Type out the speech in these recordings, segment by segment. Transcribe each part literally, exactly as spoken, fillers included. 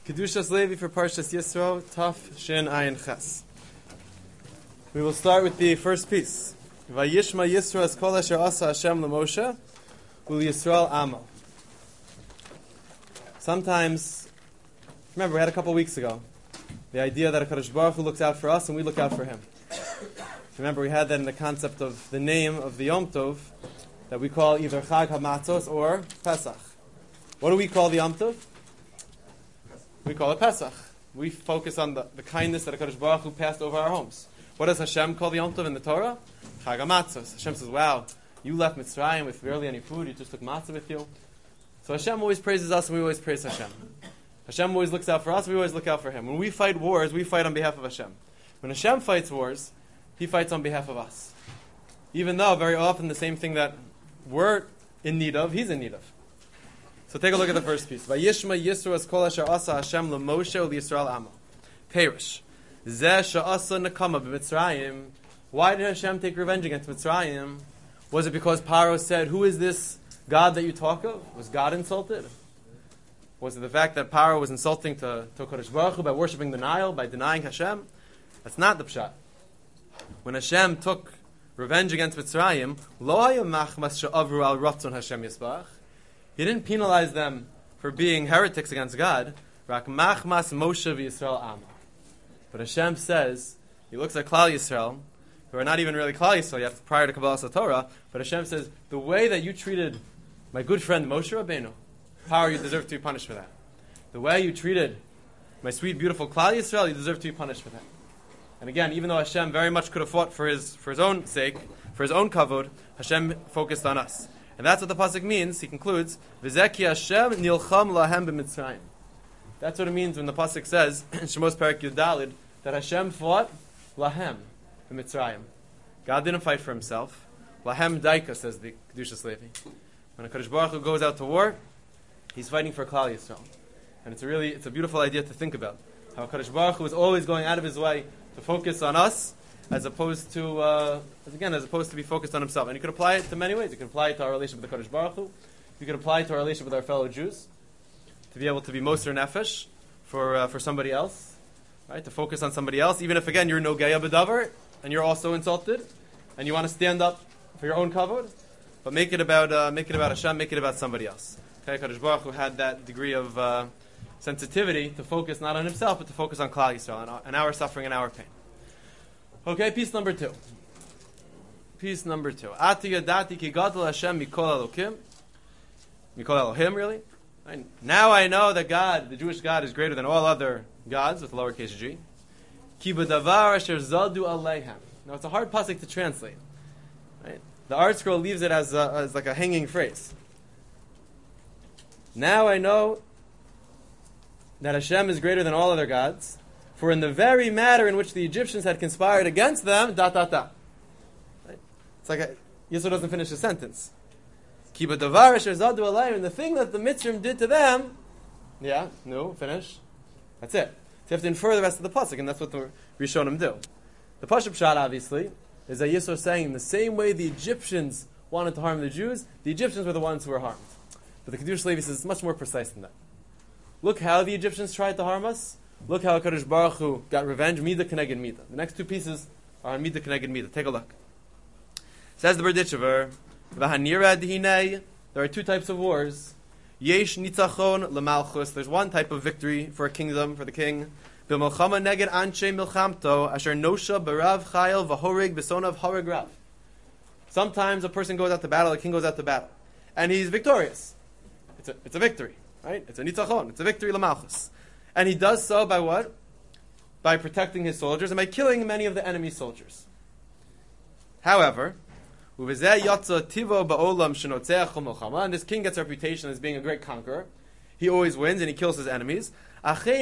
Kedushas Levi for Parshas Yisro, Taf Shin Ayin Ches. We will start with the first piece. Vayishma Yisro es kol asher asa Hashem l'Moshe, ul Yisrael amo. Sometimes, remember we had a couple weeks ago, the idea that HaKadosh Baruch Hu looks out for us and we look out for Him. Remember we had that in the concept of the name of the Yom Tov, that we call either Chag HaMatzos or Pesach. What do we call the Yom Tov? We call it Pesach. We focus on the, the kindness that HaKadosh Baruch Hu passed over our homes. What does Hashem call the Yom Tov in the Torah? Chag HaMatzos. Hashem says, wow, you left Mitzrayim with barely any food, you just took matzah with you. So Hashem always praises us and we always praise Hashem. Hashem always looks out for us, we always look out for Him. When we fight wars, we fight on behalf of Hashem. When Hashem fights wars, He fights on behalf of us. Even though very often the same thing that we're in need of, He's in need of. So take a look at the first piece. Vayishma Yisro es kol asher asa Hashem l'Moshe ul Yisrael amo. Perish. Zeh she'asa nekama b'Mitzrayim. Why did Hashem take revenge against Mitzrayim? Was it because Paro said, who is this God that you talk of? Was God insulted? Was it the fact that Paro was insulting to, to Kodesh Baruch Hu by worshipping the Nile, by denying Hashem? That's not the pshat. When Hashem took revenge against Mitzrayim, lo haya machmas she'avru al ratzon Hashem yisbarach. He didn't penalize them for being heretics against God. Rak machmas Moshe v'Yisrael amo. But Hashem says, He looks at Klal Yisrael, who are not even really Klal Yisrael yet, prior to Kabbalas Torah, but Hashem says, the way that you treated my good friend Moshe Rabbeinu, Power, you deserve to be punished for that. The way you treated my sweet, beautiful Klal Yisrael, you deserve to be punished for that. And again, even though Hashem very much could have fought for his for his own sake, for his own kavod, Hashem focused on us. And that's what the pasuk means. He concludes, "V'zeki Hashem nilcham lahem b'Mitzrayim." That's what it means when the pasuk says in Shemos Perek Yud Daled that Hashem fought lahem b'Mitzrayim. God didn't fight for Himself. Lahem daika, says the Kedushas Levi. When HaKadosh Baruch Hu goes out to war, He's fighting for Klal Yisrael. And it's a really, it's a beautiful idea to think about. How HaKadosh Baruch Hu is always going out of His way to focus on us, as opposed to, uh, as again, as opposed to be focused on Himself. And you could apply it to many ways. You can apply it to our relationship with the Kodesh Baruch Hu. You can apply it to our relationship with our fellow Jews, to be able to be Moser Nefesh for uh, for somebody else, right? To focus on somebody else, even if again you're no Geya B'davar and you're also insulted, and you want to stand up for your own kavod, but make it about uh, make it about Hashem, make it about somebody else. Okay, Kodesh Baruch Hu had that degree of uh, sensitivity to focus not on himself, but to focus on Klal Yisrael and our, and our suffering and our pain. Okay, piece number two. Piece number two. Ati yadati ki gadol Hashem mikol elokim. Mikol Elohim, really. Right? Now I know that God, the Jewish God, is greater than all other gods, with lowercase g. Ki b'davar asher zadu aleihem. Now it's a hard pasuk to translate. Right? The Art Scroll leaves it as, a, as like a hanging phrase. Now I know that Hashem is greater than all other gods, for in the very matter in which the Egyptians had conspired against them, dot, dot, dot. Right? It's like a, Yisro doesn't finish the sentence. Ki b'davar asher zadu aleihem, and the thing that the Mitzrim did to them, yeah, no, finish. That's it. So you have to infer the rest of the pasuk, and that's what the Rishonim do. The Pashup Shot, obviously, is that Yisro is saying, in the same way the Egyptians wanted to harm the Jews, the Egyptians were the ones who were harmed. But the Kedushas Levi says it's much more precise than that. Look how the Egyptians tried to harm us. Look how HaKadosh Baruch Hu got revenge, Mida Keneged Mida. The next two pieces are on Mida Keneged Mida. Take a look. Says the Berditchever, V'hanira d'hinei, there are two types of wars. Yesh nitzachon lemalchus, there's one type of victory for a kingdom, for the king. B'milchama neged anshe milchamto, asher nosha barav chayil v'horig b'sonav horig rav. Sometimes a person goes out to battle, a king goes out to battle, and he's victorious. It's a, it's a victory, right? It's a nitzachon, it's a victory lemalchus. And he does so by what? By protecting his soldiers and by killing many of the enemy soldiers. However, and this king gets a reputation as being a great conqueror. He always wins and he kills his enemies. But he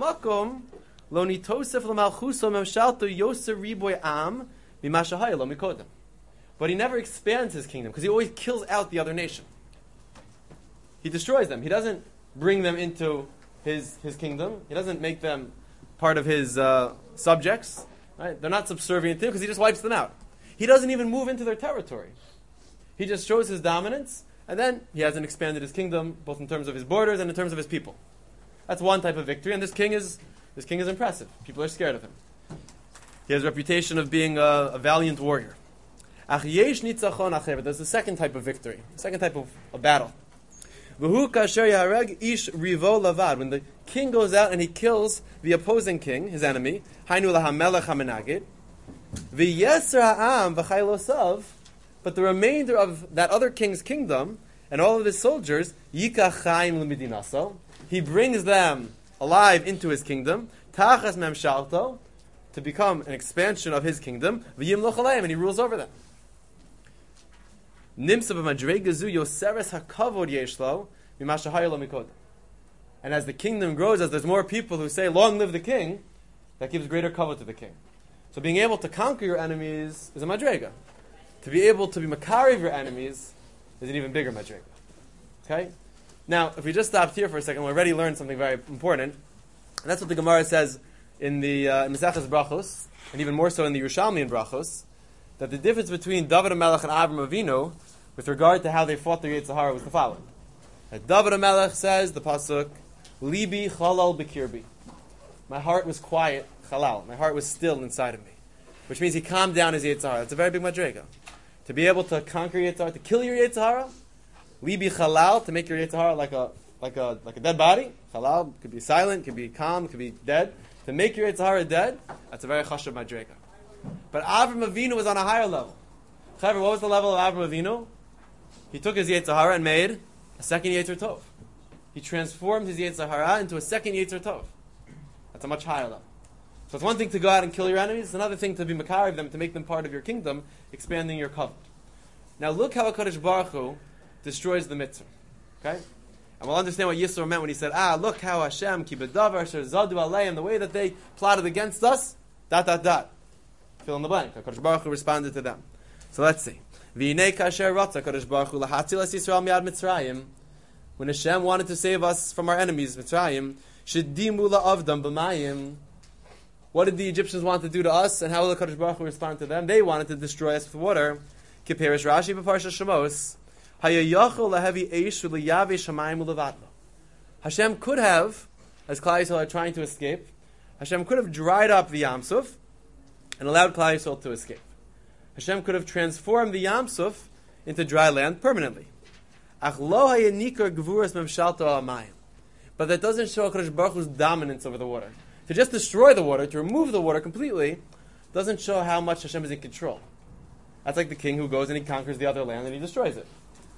never expands his kingdom because he always kills out the other nation. He destroys them. He doesn't bring them into his his kingdom. He doesn't make them part of his uh, subjects. Right? They're not subservient to him because he just wipes them out. He doesn't even move into their territory. He just shows his dominance, and then he hasn't expanded his kingdom, both in terms of his borders and in terms of his people. That's one type of victory, and this king is this king is impressive. People are scared of him. He has a reputation of being a, a valiant warrior. Ach yesh nitzachon acher, but there's a second type of victory, a second type of a battle. V'hu kasher yahareg ish rivo lavad. When the king goes out and he kills the opposing king, his enemy, hainu lahamelech hamenagid, v'yeser ha'am v'chaylosav, but the remainder of that other king's kingdom and all of his soldiers, yikach chaim l'midinaso, he brings them alive into his kingdom, tachas memshalto, to become an expansion of his kingdom, v'yimloch aleim, and he rules over them. Nimsa b'madregazu yoseres hakavod yeshlo mimashahaylo mikod. And as the kingdom grows, as there's more people who say, long live the king, that gives greater kavod to the king. So being able to conquer your enemies is a madrega. To be able to be makariv your enemies is an even bigger madrega. Okay? Now, if we just stopped here for a second, we already learned something very important. And that's what the Gemara says in the uh, Maseches Brachos, and even more so in the Yerushalmi in Brachos, that the difference between David HaMelech and Avram Avinu, with regard to how they fought their Yetzer Hara, was the following. That David HaMelech says, the pasuk, Libi chalal b'kirbi. My heart was quiet, chalal. My heart was still inside of me. Which means he calmed down his Yetzer Hara. That's a very big madrega. To be able to conquer Yetzer Hara, to kill your Yetzer Hara, Libi chalal, to make your Yetzer Hara like a like a like a dead body. Chalal could be silent, could be calm, could be dead. To make your Yetzer Hara dead, that's a very chashuv madrega. But Avram Avinu was on a higher level. However, what was the level of Avram Avinu? He took his Yetzer Hara and made a second Yetzer Tov. He transformed his Yetzer Hara into a second Yetzer Tov. That's a much higher level. So it's one thing to go out and kill your enemies. It's another thing to be makar of them, to make them part of your kingdom, expanding your covenant. Now look how HaKadosh Baruch Hu destroys the mitzvah. Okay? And we'll understand what Yisro meant when he said, ah, look how Hashem, ki bedavar, sher zadu aleim, the way that they plotted against us, dot, dot, dot. Fill in the blank. HaKadosh Baruch Hu responded to them. So let's see. V'inei kasher ratza HaKadosh Baruch Hu lahatzilas Yisrael miad Mitzrayim. When Hashem wanted to save us from our enemies, Mitzrayim, shedimu la'avdam b'mayim. What did the Egyptians want to do to us, and how will the HaKadosh Baruch Hu respond to them? They wanted to destroy us with water. Kiperish Rashi b'Parsha Shemos. Hayayachol lahevi eish u'liyave shamayim u'levatlo. Hashem could have, as Klal Yisrael are trying to escape, Hashem could have dried up the Yam Suf and allowed Klal Yisrael to escape. Hashem could have transformed the Yam Suf into dry land permanently. Ach lo hayanikar gvuras memshalto alamayim. But that doesn't show HaKadosh Baruch Hu's dominance over the water. To just destroy the water, to remove the water completely, doesn't show how much Hashem is in control. That's like the king who goes and he conquers the other land and he destroys it.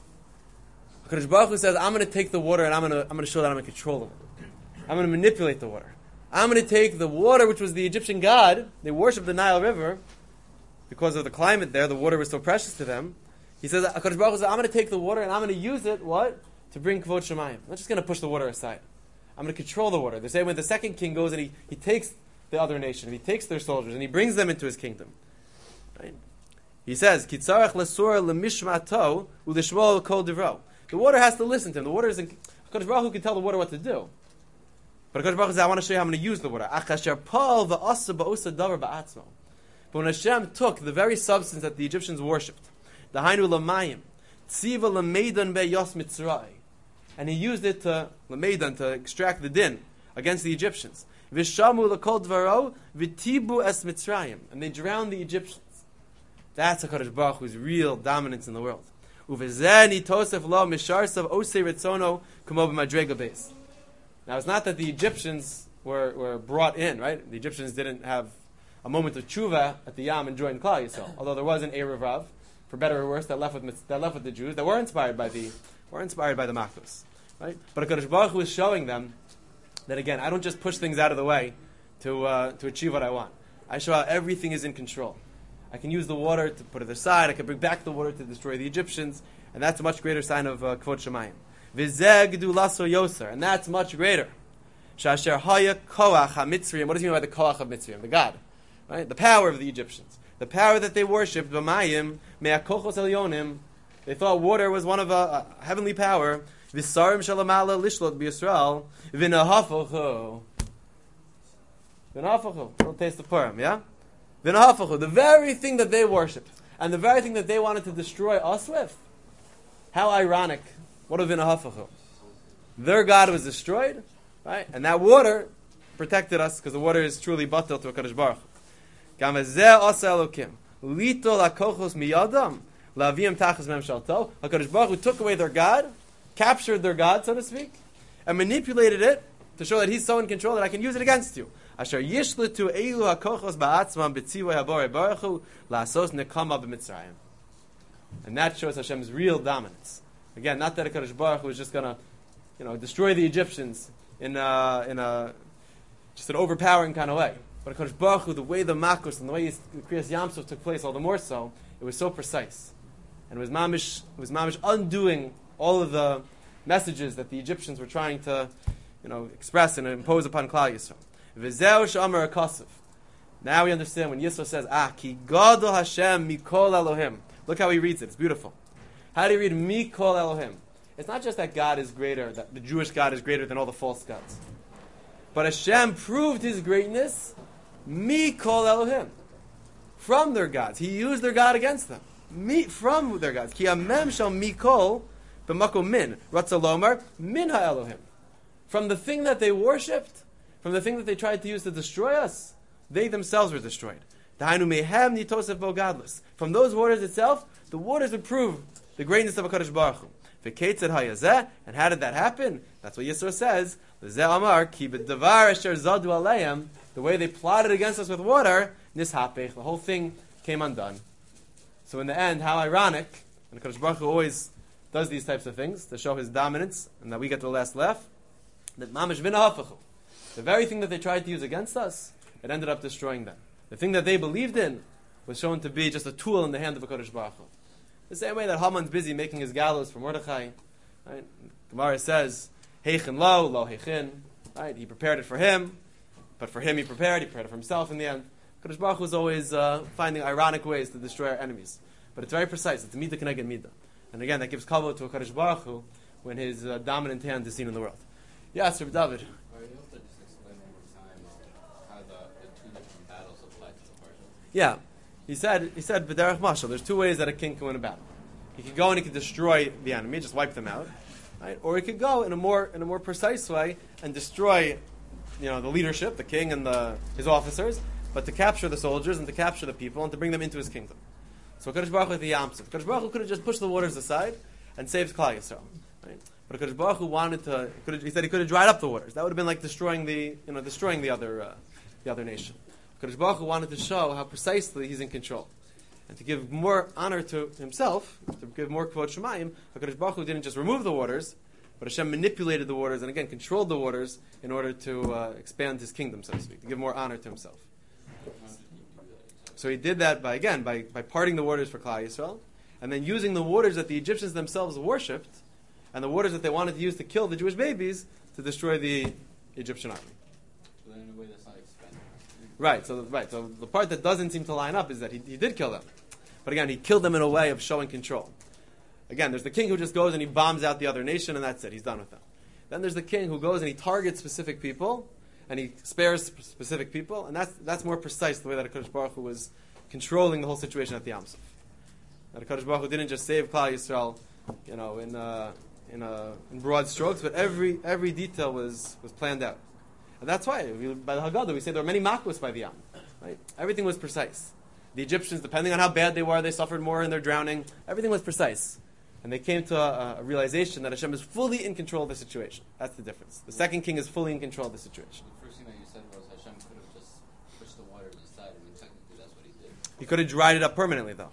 HaKadosh Baruch Hu says, I'm going to take the water and I'm going to I'm going to show that I'm in control of it. I'm going to manipulate the water. I'm going to take the water, which was the Egyptian god. They worshipped the Nile River. Because of the climate there, the water was so precious to them. He says, HaKadosh Baruch Hu says, I'm going to take the water and I'm going to use it, what? To bring Kvod Shemayim. I'm not just going to push the water aside. I'm going to control the water. They say when the second king goes and he, he takes the other nation, he takes their soldiers, and he brings them into his kingdom. Right? He says, Kitzarech lesur lemishmato ulishmol kol divro. The water has to listen to him. The water isn't... HaKadosh Baruch Hu can tell the water what to do. But HaKadosh Baruch Hu says, I want to show you how I'm going to use the water. Achasher pal va'asa ba'osa davar ba'atzmo. But when Hashem took the very substance that the Egyptians worshipped, the hainu lamayim, tziva lameidan be'yos mitzray, and he used it to lameidan, to extract the din against the Egyptians. Vishamu l'kol dvaro v'tibu es mitzrayim, and they drowned the Egyptians. That's HaKadosh Baruch Hu's real dominance in the world. Uvezeni tosef lo misharsav osei ritzono kumo b'madrega beis. Now it's not that the Egyptians were, were brought in, right? The Egyptians didn't have a moment of tshuva at the Yam and joined Klal Yisrael. Although there was an Erev Rav, for better or worse, that left with that left with the Jews that were inspired by the were inspired by the Makos, right? But HaKadosh Baruch Hu is showing them that again, I don't just push things out of the way to uh, to achieve what I want. I show how everything is in control. I can use the water to put it aside. I can bring back the water to destroy the Egyptians, and that's a much greater sign of uh, Kvod Shemayim. V'zeh gedulaso yoser, and that's much greater. Shasher haya koach ha-mitzrayim. What does he mean by the koach of Mitzrayim? The God. Right? The power of the Egyptians. The power that they worshipped, b'mayim, me'akochos elyonim. They thought water was one of a, a heavenly power. V'sarim shalamala lishlot b'Yisrael. V'nahafochu. V'nahafochu. Little taste of Purim, yeah? V'nahafochu. The very thing that they worshipped, and the very thing that they wanted to destroy us with. How ironic. What of v'nahafochu? Their God was destroyed, Right? And that water protected us because the water is truly batel to HaKadosh Baruch Hu. Gam ezeh asa Elokim. Lito lakochos miyadam. Lavim tachas mem shalto. HaKadosh Baruch Hu took away their God, captured their God, so to speak, and manipulated it to show that He's so in control that I can use it against you. Asher yishletu eilu hakochos ba'atzmam b'tzivay haborei baruch hu la'asos nekama b'mitzrayim. And that shows Hashem's real dominance. Again, not that HaKadosh Baruch Hu is just going to, you know, destroy the Egyptians in a, in a just an overpowering kind of way. But HaKadosh Baruch Hu, the way the Makos and the way the Kriyas Yamsuf took place, all the more so, it was so precise. And it was mamish, it was mamish undoing all of the messages that the Egyptians were trying to, you know, express and impose upon Klal Yisrael. V'zeu she'amar HaKosov. Now we understand when Yisro says, Ah, ki gadol Hashem mikol Elohim. Look how he reads it. It's beautiful. How do you read mikol Elohim? It's not just that God is greater, that the Jewish God is greater than all the false gods. But Hashem proved His greatness mikol Elohim. From their gods. He used their God against them. Mi, from their gods. Ki amem shal mikol b'makom min. Ratza lomar min ha-Elohim. From the thing that they worshipped, from the thing that they tried to use to destroy us, they themselves were destroyed. Dahainu mehem nitosef bo gadlus. From those waters itself, the waters would prove the greatness of HaKadosh Baruch Hu. V'keitzad hayazeh, and how did that happen? That's what Yisro says. L'zeh amar ki b'davar asher zadu aleim. The way they plotted against us with water, nishapech. The whole thing came undone. So in the end, how ironic, and HaKadosh Baruch Hu always does these types of things to show His dominance, and that we get the last laugh, that mamish v'nahafachu. The very thing that they tried to use against us, it ended up destroying them. The thing that they believed in was shown to be just a tool in the hand of HaKadosh Baruch Hu. The same way that Haman's busy making his gallows for Mordechai. Right? Gemara says, Heichin lo, lo heichin. Right? He prepared it for him, but for him he prepared, he prepared it for himself in the end. HaKadosh Baruch Hu is always uh, finding ironic ways to destroy our enemies. But it's very precise. It's midah keneged midah. And again, that gives kavod to HaKadosh Baruch Hu when His uh, dominant hand is seen in the world. Yes, Rabbi David. Yeah, he said. He said, "B'derech mashal." There's two ways that a king can win a battle. He could go and he could destroy the enemy, just wipe them out, right? Or he could go in a more in a more precise way and destroy, you know, the leadership, the king and the his officers, but to capture the soldiers and to capture the people and to bring them into his kingdom. So HaKadosh Baruch Hu at the Yamsuf. HaKadosh Baruch Hu could have just pushed the waters aside and saved Klal Yisrael, right? But HaKadosh Baruch Hu wanted to. He, he said he could have dried up the waters. That would have been like destroying the you know destroying the other uh, the other nation. HaKadosh Baruch Hu wanted to show how precisely He's in control. And to give more honor to Himself, to give more kvod shemayim, HaKadosh Baruch Hu didn't just remove the waters, but Hashem manipulated the waters and again controlled the waters in order to uh, expand His kingdom, so to speak, to give more honor to Himself. So He did that by, again, by, by parting the waters for Klal Yisrael, and then using the waters that the Egyptians themselves worshipped, and the waters that they wanted to use to kill the Jewish babies, to destroy the Egyptian army. Right, so right, so the part that doesn't seem to line up is that he, he did kill them. But again, he killed them in a way of showing control. Again, there's the king who just goes and he bombs out the other nation and that's it, he's done with them. Then there's the king who goes and he targets specific people and he spares specific people, and that's that's more precise the way that HaKadosh Baruch Hu was controlling the whole situation at the Yamsuf. That HaKadosh Baruch Hu didn't just save Klal Yisrael, you know, in uh, in, uh, in broad strokes, but every every detail was, was planned out. And that's why, we, by the Haggadah, we say there were many makos by the Yam. Right? Everything was precise. The Egyptians, depending on how bad they were, they suffered more in their drowning. Everything was precise. And they came to a, a realization that Hashem is fully in control of the situation. That's the difference. The second king is fully in control of the situation. The first thing that you said was Hashem could have just pushed the waters aside. I mean, technically that's what He did. He could have dried it up permanently, though.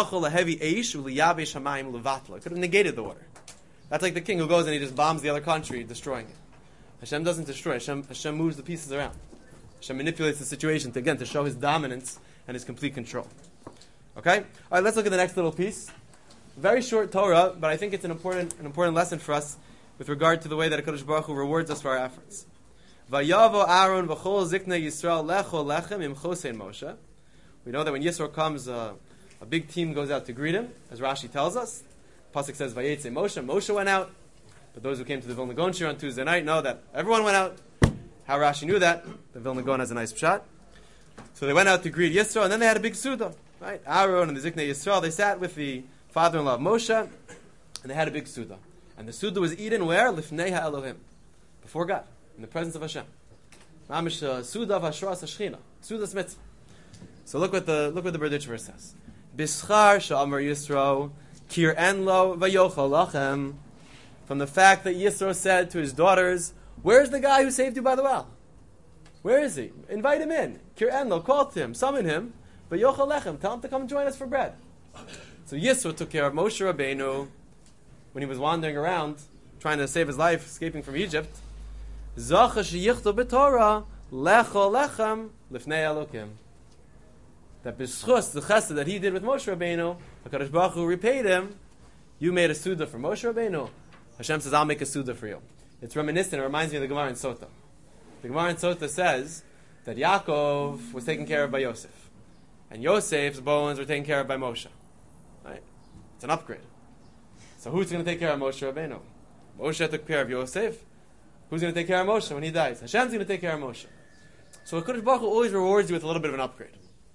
It could have negated the water. That's like the king who goes and he just bombs the other country, destroying it. Hashem doesn't destroy. Hashem, Hashem moves the pieces around. Hashem manipulates the situation to, again, to show His dominance and His complete control. Okay? All right, let's look at the next little piece. Very short Torah, but I think it's an important an important lesson for us with regard to the way that HaKadosh Baruch Hu rewards us for our efforts. Vayavo Aaron v'chol ziknei Yisrael lecho lechem im chosein Moshe. We know that when Yisro comes, uh, a big team goes out to greet him, as Rashi tells us. Pasuk says, Vayetze Moshe. Moshe went out. But those who came to the Vilna Gaon shir on Tuesday night know that everyone went out. How Rashi knew that? The Vilna Gaon has a nice pshat. So they went out to greet Yisro, and then they had a big suda. Right? Aaron and the Ziknei Yisrael, they sat with the father-in-law of Moshe, and they had a big suda. And the suda was eaten where? Lifnei ha'Elohim. Before God. in the presence of Hashem. Mamish Suda v'Hashras Hashchina. Suda's mitzvah. So look what the look what the Berditch verse says. Bischar she'amar Yisro kir en lo v'yochal lachem. From the fact that Yisro said to his daughters, "Where's the guy who saved you by the well? Where is he? Invite him in. Kir en lo, call to him, summon him, v'yochal lechem. Tell him to come join us for bread." So Yisro took care of Moshe Rabbeinu when he was wandering around trying to save his life, escaping from Egypt. Zacha sheyichto b'Torah lechol lechem lifnei Elokim. That b'schus, the chesed that he did with Moshe Rabbeinu, HaKadosh Baruch Hu repaid him. You made a Suda for Moshe Rabbeinu. Hashem says, I'll make a Suda for you. It's reminiscent, it reminds me of the Gemara in Sota. The Gemara in Sota says that Yaakov was taken care of by Yosef. And Yosef's bones were taken care of by Moshe. Right? It's an upgrade. So who's going to take care of Moshe Rabbeinu? Moshe took care of Yosef. Who's going to take care of Moshe when he dies? Hashem's going to take care of Moshe. So HaKadosh Baruch Hu always rewards you with a little bit of an upgrade.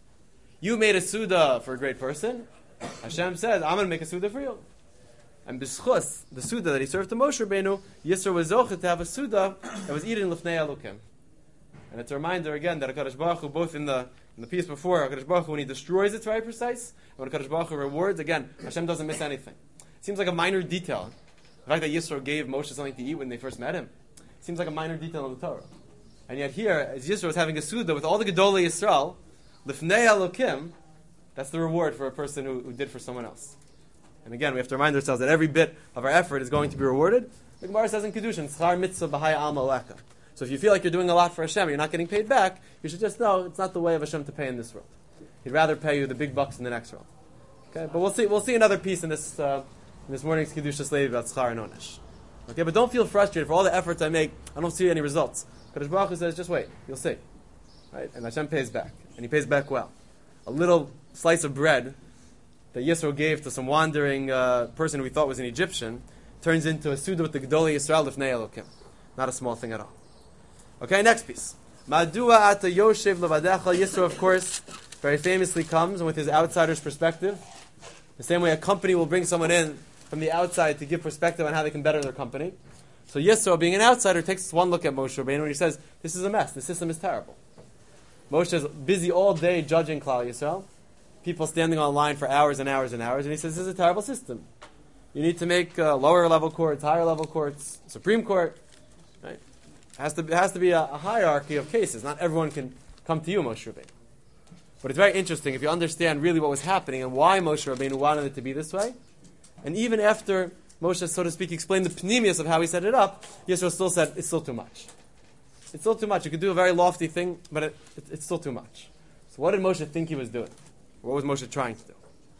You made a Suda for a great person. Hashem says, I'm going to make a Suda for you. And B'schus, the Suda that he served to Moshe Rabbeinu, Yisro was zochet to have a Suda that was eaten Lifnei Elokim. And it's a reminder again that HaKadosh Baruch Hu, both in the in the piece before, HaKadosh Baruch Hu, when he destroys, it's very precise. And when HaKadosh Baruch Hu rewards, again, Hashem doesn't miss anything. It seems like a minor detail. The fact that Yisro gave Moshe something to eat when they first met him seems like a minor detail in the Torah. And yet here, as Yisro was having a Suda with all the Gedolei Yisrael, Lifnei Elokim, that's the reward for a person who, who did for someone else. And again, we have to remind ourselves that every bit of our effort is going to be rewarded. The Gemara says in Kedushin, Schar mitzvah b'haya alma lecha. So if you feel like you're doing a lot for Hashem and you're not getting paid back, you should just know it's not the way of Hashem to pay in this world. He'd rather pay you the big bucks in the next world. Okay, but we'll see. We'll see another piece in this uh, in this morning's Kedushas Levi about Schar and Onesh. Okay, but don't feel frustrated for all the efforts I make. I don't see any results. Kadosh Baruch Hu says, just wait, you'll see, right? And Hashem pays back, and He pays back well. A little slice of bread that Yisro gave to some wandering uh, person who he thought was an Egyptian turns into a Suda with the Gedolei Yisrael Lifnei Elokim. Not a small thing at all. Okay, next piece. Madua ata Yoshev levadecha. Yisro, of course, very famously comes with his outsider's perspective. The same way a company will bring someone in from the outside to give perspective on how they can better their company. So Yisro, being an outsider, takes one look at Moshe Rabbeinu and he says, this is a mess. The system is terrible. Moshe is busy all day judging Klal Yisrael. People standing on line for hours and hours and hours. And he says, this is a terrible system. You need to make uh, lower level courts, higher level courts, Supreme Court. Right? It has to, it has to be a, a hierarchy of cases. Not everyone can come to you, Moshe Rabbeinu. But it's very interesting if you understand really what was happening and why Moshe Rabbeinu wanted it to be this way. And even after Moshe, so to speak, explained the pneumius of how he set it up, Yisro still said, it's still too much. It's still too much. You could do a very lofty thing, but it, it, it's still too much. So what did Moshe think he was doing? What was Moshe trying to do?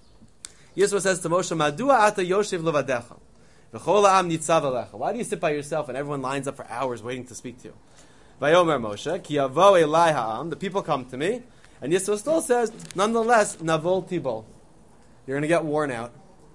Yisro says to Moshe, Madua ata Yoshev levadecha, v'chol ha'am nitzav alecha. Why do you sit by yourself and everyone lines up for hours waiting to speak to you? Vayomer Moshe, ki yavo elai ha'am, the people come to me, and Yisro still says, nonetheless, navol tibol. You're going to get worn out.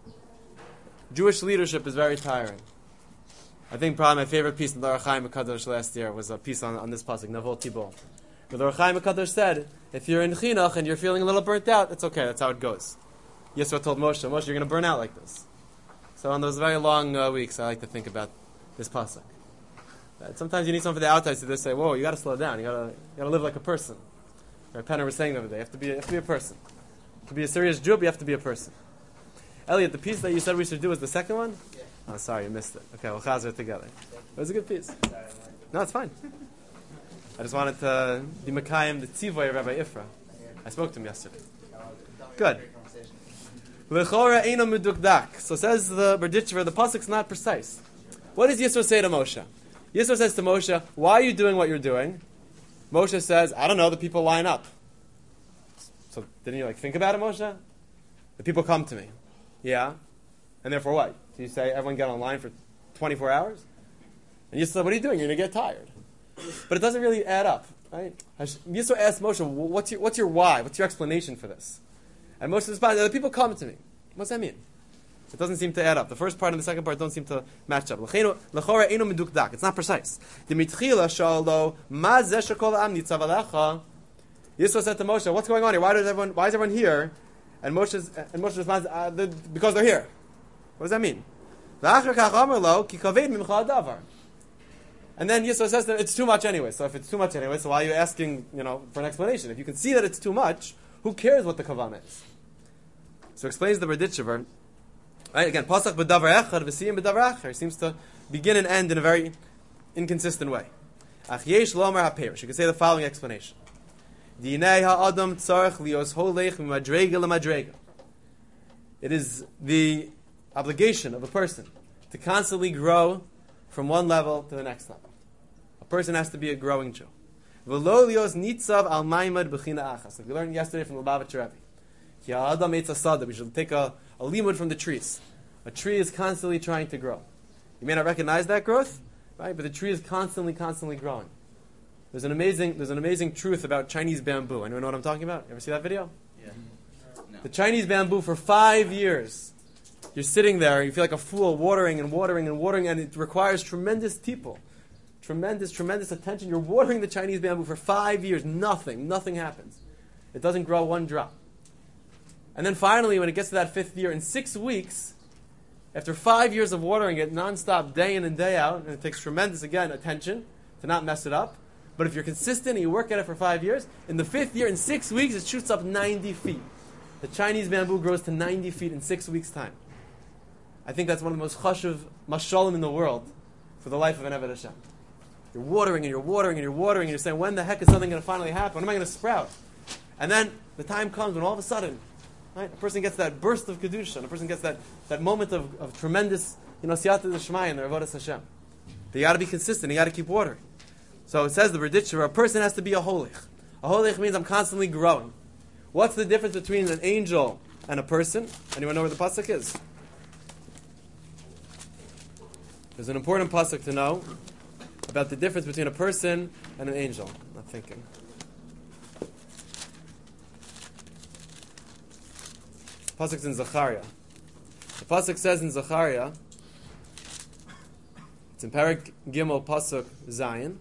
Jewish leadership is very tiring. I think probably my favorite piece in the Orach Chaim HaKadosh last year was a piece on, on this pasuk, Navol Tibol. Where the Orach Chaim HaKadosh said, if you're in Chinuch and you're feeling a little burnt out, it's okay, that's how it goes. Yisro told Moshe, Moshe, you're going to burn out like this. So on those very long uh, weeks, I like to think about this pasuk. That sometimes you need someone for the outside to just say, whoa, you got to slow down, you got to you got to live like a person. Right, Penner was saying the other day, you have to be, you have to be a person. To be a serious Jew, you have to be a person. Elliot, the piece that you said we should do was the second one? Yeah. Oh, sorry, you missed it. Okay, we'll chazar it together. It was a good piece. No, it's fine. I just wanted to be Mekayim, the Tzivoy of Rabbi Ifra. I spoke to him yesterday. Good. L'chora eino medukdak. So says the Berditchever, the pasuk's not precise. What does Yisro say to Moshe? Yisro says to Moshe, why are you doing what you're doing? Moshe says, I don't know, the people line up. So didn't you like think about it, Moshe? The people come to me. Yeah. And therefore what? Do you say everyone get online for twenty-four hours? And you said, what are you doing? You're going to get tired. But it doesn't really add up. Right? Yisro asked Moshe, what's your, what's your why? What's your explanation for this? And Moshe responds, the people come to me. What does that mean? It doesn't seem to add up. The first part and the second part don't seem to match up. It's not precise. Yisro said to Moshe, what's going on here? Why, does everyone, why is everyone here? And Moshe, and Moshe responds, uh, the, because they're here. What does that mean? And And then Yisro says that it's too much anyway. So if it's too much anyway, so why are you asking, you know, for an explanation? If you can see that it's too much, who cares what the kavanah is? So explains the Berditchever. Right, again, pasach b'davar echad v'siyim b'davar acher seems to begin and end in a very inconsistent way. Ach yesh lomer ha'perish. You can say the following explanation: Dinei ha'adam tzarich lios holech mimadrega lemadrega. It is the obligation of a person to constantly grow from one level to the next level. A person has to be a growing Jew. V'lo lios nitzav al maimad b'china achas. Like we learned yesterday from the Lubavitcher Rebbe. Ki ha'adam eitz asada. We should take a, a limud from the trees. A tree is constantly trying to grow. You may not recognize that growth, right? But the tree is constantly, constantly growing. There's an amazing, there's an amazing truth about Chinese bamboo. Anyone know what I'm talking about? You ever see that video? Yeah. No. The Chinese bamboo for five years. You're sitting there, you feel like a fool, watering and watering and watering, and it requires tremendous people. Tremendous, tremendous attention. You're watering the Chinese bamboo for five years. Nothing. Nothing happens. It doesn't grow one drop. And then finally, when it gets to that fifth year, in six weeks, after five years of watering it nonstop, day in and day out, and it takes tremendous, again, attention to not mess it up. But if you're consistent and you work at it for five years, in the fifth year, in six weeks, it shoots up ninety feet. The Chinese bamboo grows to ninety feet in six weeks' time. I think that's one of the most chashuv mashalim in the world for the life of an Eved Hashem. You're watering and you're watering and you're watering and you're saying, when the heck is something going to finally happen? When am I going to sprout? And then the time comes when all of a sudden, right, a person gets that burst of kedusha, and a person gets that, that moment of, of tremendous, you know, siyata d'shmaya in their avodas Hashem. But you got to be consistent. You got to keep watering. So it says the Berditchever, a person has to be a holich. A holich means I'm constantly growing. What's the difference between an angel and a person? Anyone know where the pasuk is? There's an important pasuk to know about the difference between a person and an angel. I'm not thinking. Pasuk's in Zechariah. The pasuk says in Zechariah, it's in Parak Gimel pasuk Zayin,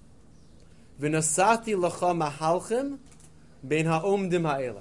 V'nasati lacha mahalchim bein ha'omdim ha'ela.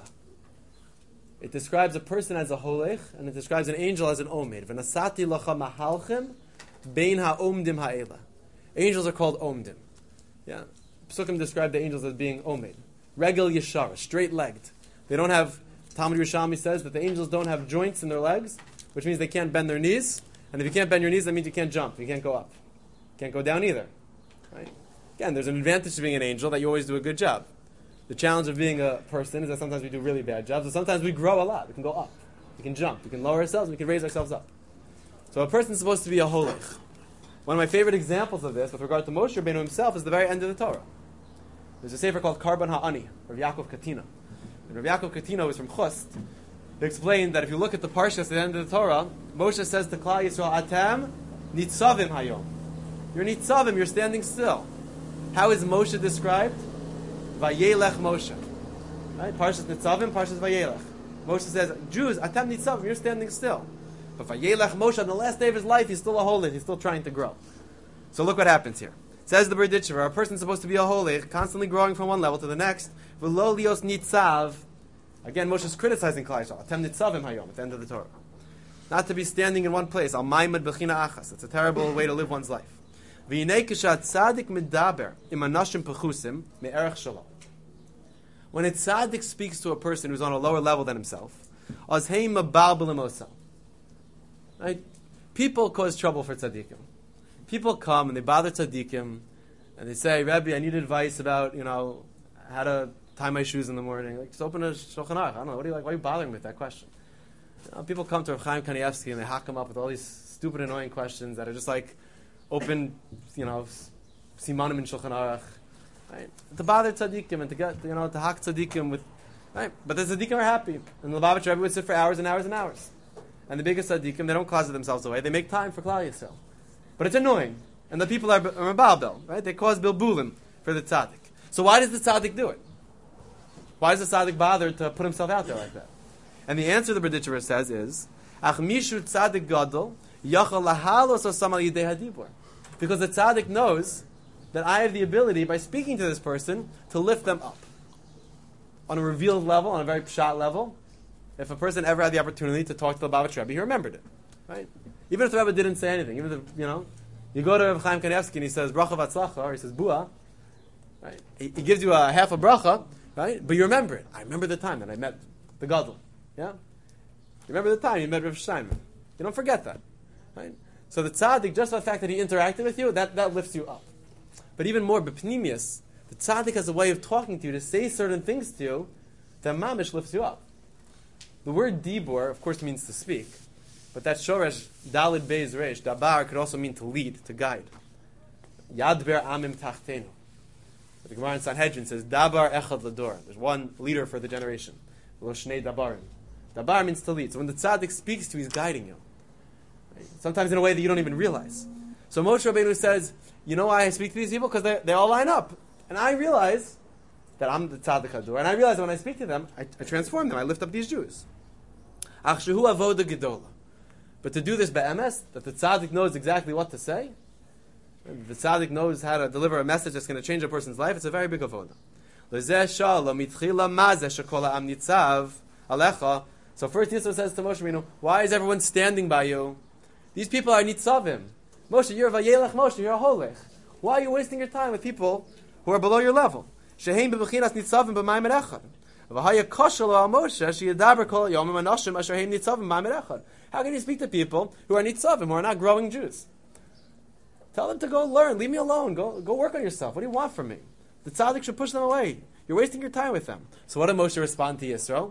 It describes a person as a holech, and it describes an angel as an omed. V'nasati lacha mahalchim bein ha'omdim ha'ela. Angels are called omdim. Yeah, Psukim describe the angels as being omed, regel yeshara, straight-legged. They don't have. Talmud Yerushalmi says that the angels don't have joints in their legs, which means they can't bend their knees. And if you can't bend your knees, that means you can't jump. You can't go up. You can't go down either. Right? Again, there's an advantage to being an angel that you always do a good job. The challenge of being a person is that sometimes we do really bad jobs, and sometimes we grow a lot. We can go up. We can jump. We can lower ourselves. We can raise ourselves up. So a person's supposed to be a holich. One of my favorite examples of this, with regard to Moshe Rabbeinu himself, is the very end of the Torah. There's a sefer called Karban Ha'ani, or Yaakov Katina. And Rav Yaakov Katino is from Chust. He explained that if you look at the parshas at the end of the Torah, Moshe says to Klal Yisrael, Atam nitzavim hayom. You're nitzavim, you're standing still. How is Moshe described? Vayelech Moshe. Right? Parshas nitzavim, parshas vayelech. Moshe says, Jews, Atam nitzavim, you're standing still. But vayelech Moshe, on the last day of his life, he's still a holy, he's still trying to grow. So look what happens here. Says the Berditchever, a person's supposed to be a holy, constantly growing from one level to the next. V'lo lios nitzav. Again, Moshe is criticizing Klal Yisrael. Atem nitzavim hayom, at the end of the Torah. Not to be standing in one place. Al maimad b'china achas. It's a terrible way to live one's life. V'yinei kishat tzadik medaber im anashim pechusim me'erech shalom. When a tzaddik speaks to a person who's on a lower level than himself, az heim mabal b'lemosam. Right? People cause trouble for tzaddikim. People come and they bother tzaddikim, and they say, Rebbe, I need advice about, you know, how to tie my shoes in the morning. Like, just open a Shulchan Aruch. I don't know. What do you like? Why are you bothering me with that question? You know, people come to Rav Chaim Kanievsky and they hack him up with all these stupid, annoying questions that are just like open, you know, simanim in Shulchan Aruch. Right? To bother tzaddikim and to get, you know, to hack tzaddikim with, right? But the tzaddikim are happy. And the Lubavitcher Rebbe would sit for hours and hours and hours. And the biggest tzaddikim, they don't closet themselves away. They make time for Klal Yisrael. But it's annoying. And the people are, are mabal, right? They cause bilbulim for the tzaddik. So why does the tzaddik do it? Why does the tzaddik bother to put himself out there like that? And the answer the Berditchever says is, Ach mishu tzaddik gadol yachal lahalos osam al yidei hadibur. Because the tzaddik knows that I have the ability, by speaking to this person, to lift them up. On a revealed level, on a very pshat level, if a person ever had the opportunity to talk to the Lubavitcher Rebbe, he remembered it. Right? Even if the Rebbe didn't say anything, even if, you know, You go to Rav Chaim Kanievsky and he says, bracha v'atzlacha, or he says, bua, right? He, he gives you a half a bracha, right? But you remember it. I remember the time that I met the Gadol. Yeah? You remember the time you met Rav Steinman. You don't forget that. Right? So the tzaddik, just the fact that he interacted with you, that, that lifts you up. But even more, b'pnimius, the tzaddik has a way of talking to you, to say certain things to you, that mamish lifts you up. The word dibur, of course, means to speak. But that shoresh, dalid beis resh, dabar, could also mean to lead, to guide. Yadber amim tachtenu. The Gemara in Sanhedrin says, dabar echad lador. There's one leader for the generation. Lo shnei dabarim. Dabar means to lead. So when the tzaddik speaks to you, he's guiding you. Right? Sometimes in a way that you don't even realize. So Moshe Rabbeinu says, you know why I speak to these people? Because they, they all line up. And I realize that I'm the tzaddik hador. And I realize that when I speak to them, I, I transform them. I lift up these Jews. Achshehu avoda gedola. But to do this be'emes, that the tzaddik knows exactly what to say, the tzaddik knows how to deliver a message that's going to change a person's life, it's a very big avoda. So first Yisro says to Moshe Rabbeinu, why is everyone standing by you? These people are nitzavim. Moshe, you're a vayelech Moshe, you're a holech. Why are you wasting your time with people who are below your level? Sheheim bebechinas nitzavim b'mayim echad. V'haya koshel al Moshe sheyedaber kol yomim anoshim asher heim nitzavim b'mayim echad. How can you speak to people who are nitzavim, who are not growing Jews? Tell them to go learn. Leave me alone. Go, go work on yourself. What do you want from me? The tzaddik should push them away. You're wasting your time with them. So what did Moshe respond to Yisro?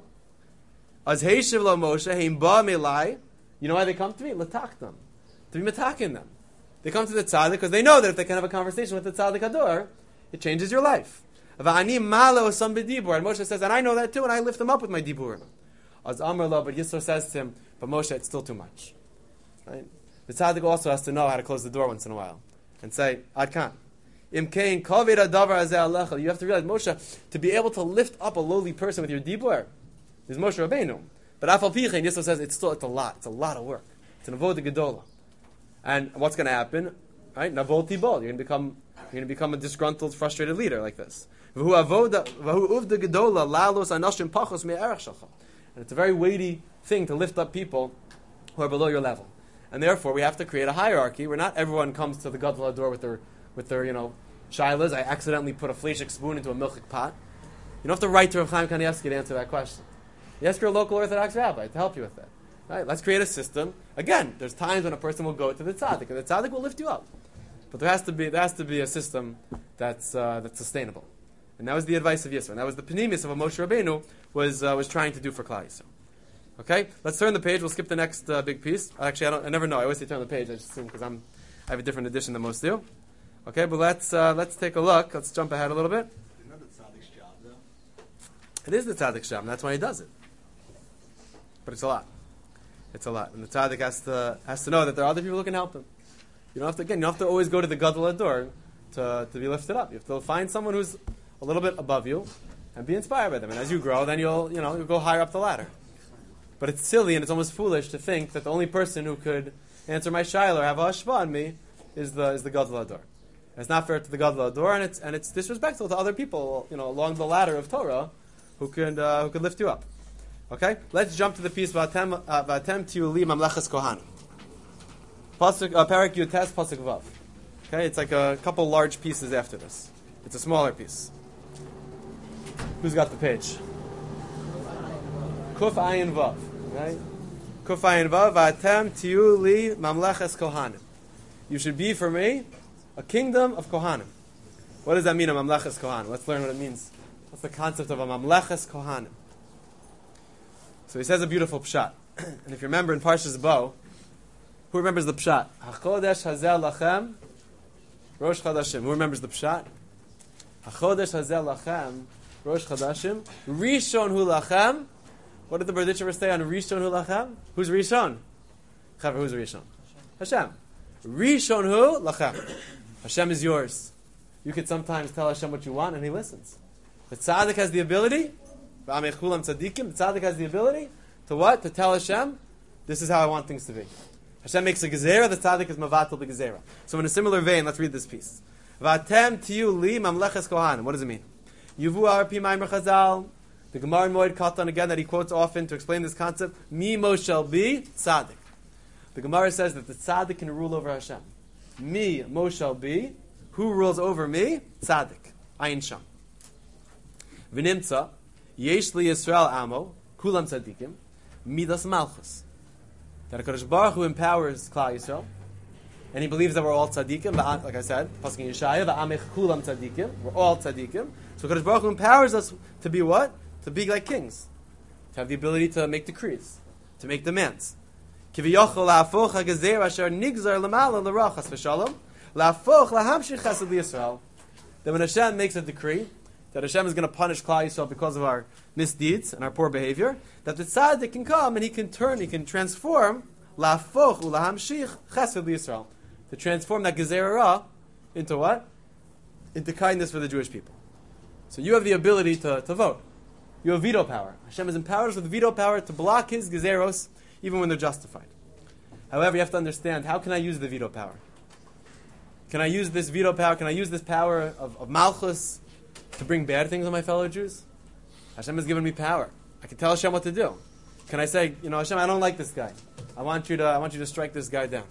Az heishiv lo Moshe heim ba melai. You know why they come to me? Latach them. To be metakin them. They come to the tzaddik because they know that if they can have a conversation with the tzaddik hador, it changes your life. V'ani malo some b'dibur. And Moshe says, and I know that too, and I lift them up with my dibur. Az amar lo, but Yisro says to him, but Moshe, it's still too much. Right? The tzaddik also has to know how to close the door once in a while and say, Ad kan. Im kein kaved adavar hazeh alecha. You have to realize, Moshe, to be able to lift up a lowly person with your dibur is Moshe Rabbeinu. But Afal Pichen, Yisro says, it's still it's a lot. It's a lot of work. It's an avodah gedola. And what's going to happen? Right? Navol tibol. You're going to become you're going to become a disgruntled, frustrated leader like this. V'hu avoda v'hu uvda gedola lalos anoshim pachos me'erach shalcha. And it's a very weighty thing to lift up people who are below your level. And therefore, we have to create a hierarchy where not everyone comes to the Gadol Hador with their, with their, you know, shilas. I accidentally put a fleshik spoon into a milchik pot. You don't have to write to Rav Chaim Kanievsky to answer that question. You ask your local Orthodox rabbi to help you with that. Right? Let's create a system. Again, there's times when a person will go to the tzaddik, and the tzaddik will lift you up. But there has to be there has to be a system that's uh, that's sustainable. And that was the advice of Yisro. And that was the penimis of what Moshe Rabbeinu was uh, was trying to do for Klal Yisrael. Okay, let's turn the page. We'll skip the next uh, big piece. Actually, I don't. I never know. I always say turn the page. I just assume because I'm I have a different edition than most do. Okay, but let's uh, let's take a look. Let's jump ahead a little bit. Isn't that the tzaddik's job, though? It is the tzaddik's job, and that's why he does it. But it's a lot. It's a lot, and the tzaddik has to has to know that there are other people who can help him. You don't have to again. You don't have to always go to the Gadol Hador to to be lifted up. You have to find someone who's a little bit above you and be inspired by them. And as you grow, then you'll you know you'll go higher up the ladder. But it's silly and it's almost foolish to think that the only person who could answer my shiloh or have a hashpah on me is the is the Gadol Hador. It's not fair to the Gadol Hador, and it's and it's disrespectful to other people, you know, along the ladder of Torah, who can uh, who could lift you up. Okay, let's jump to the piece V'atem V'atem Tiuli Mamlechas Kohanim. Pasuk uh, Parak Yutes Pasuk Vav. Okay, it's like a couple large pieces after this. It's a smaller piece. Who's got the page? Kuf Ayin Vav. Right? Kuf Ayin Vav V'atem Tiuli Mamlechas Kohanim. You should be for me a kingdom of Kohanim. What does that mean, a Mamlechas Kohanim? Let's learn what it means. What's the concept of a Mamlechas Kohanim? So he says a beautiful pshat. And if you remember in Parshas Bo, who remembers the pshat? HaChodesh Hazel Lachem Rosh Chadashim. Who remembers the pshat? HaChodesh Hazel Lachem Rosh Chadashim Rishon Hu Lachem. What did the Berditcher say on Rishon Hu Lachem? Who's Rishon? Chaver, who's Rishon? Hashem. Rishon Hu Lachem. Hashem is yours. You could sometimes tell Hashem what you want and He listens. The tzaddik has the ability, the tzaddik has the ability to what? To tell Hashem, this is how I want things to be. Hashem makes a gezerah, the tzaddik is mavatal the gezerah. So in a similar vein, let's read this piece. V'atem tiyu li mamleches kohanim. What does it mean? Yuvu arpi maimer chazal. The Gemara in Moed Katan again that he quotes often to explain this concept. Mimo shall be tzaddik. The Gemara says that the tzaddik can rule over Hashem. me, Moshel be. Who rules over me? Tzaddik. Ayin Sham. V'nimtza, yesh li Yisrael amo, kulam tzaddikim, midas malchus. That HaKadosh Baruch Hu empowers Klal Yisrael, and he believes that we're all tzaddikim, like I said, Pasuk in Yeshaya, v'amech kulam tzaddikim, we're all tzaddikim. So HaKadosh Baruch Hu empowers us to be what? To be like kings. To have the ability to make decrees, to make demands. Kiviyochel la'afoch ha'gezer asher nigzar l'mala l'rachas v'shalom, la'afoch la'hamshich chesed l'Yisrael. That when Hashem makes a decree, that Hashem is going to punish Klal Yisrael because of our misdeeds and our poor behavior, that the tzaddik can come and he can turn, he can transform la'afoch u'la'hamshich chesed l'Yisrael, to transform that gezerah into what? Into kindness for the Jewish people. So you have the ability to, to vote. You have veto power. Hashem has empowered us with veto power to block his gezeros even when they're justified. However, you have to understand, how can I use the veto power? Can I use this veto power, can I use this power of, of malchus to bring bad things on my fellow Jews? Hashem has given me power. I can tell Hashem what to do. Can I say, you know, Hashem, I don't like this guy. I want you to, I want you to strike this guy down.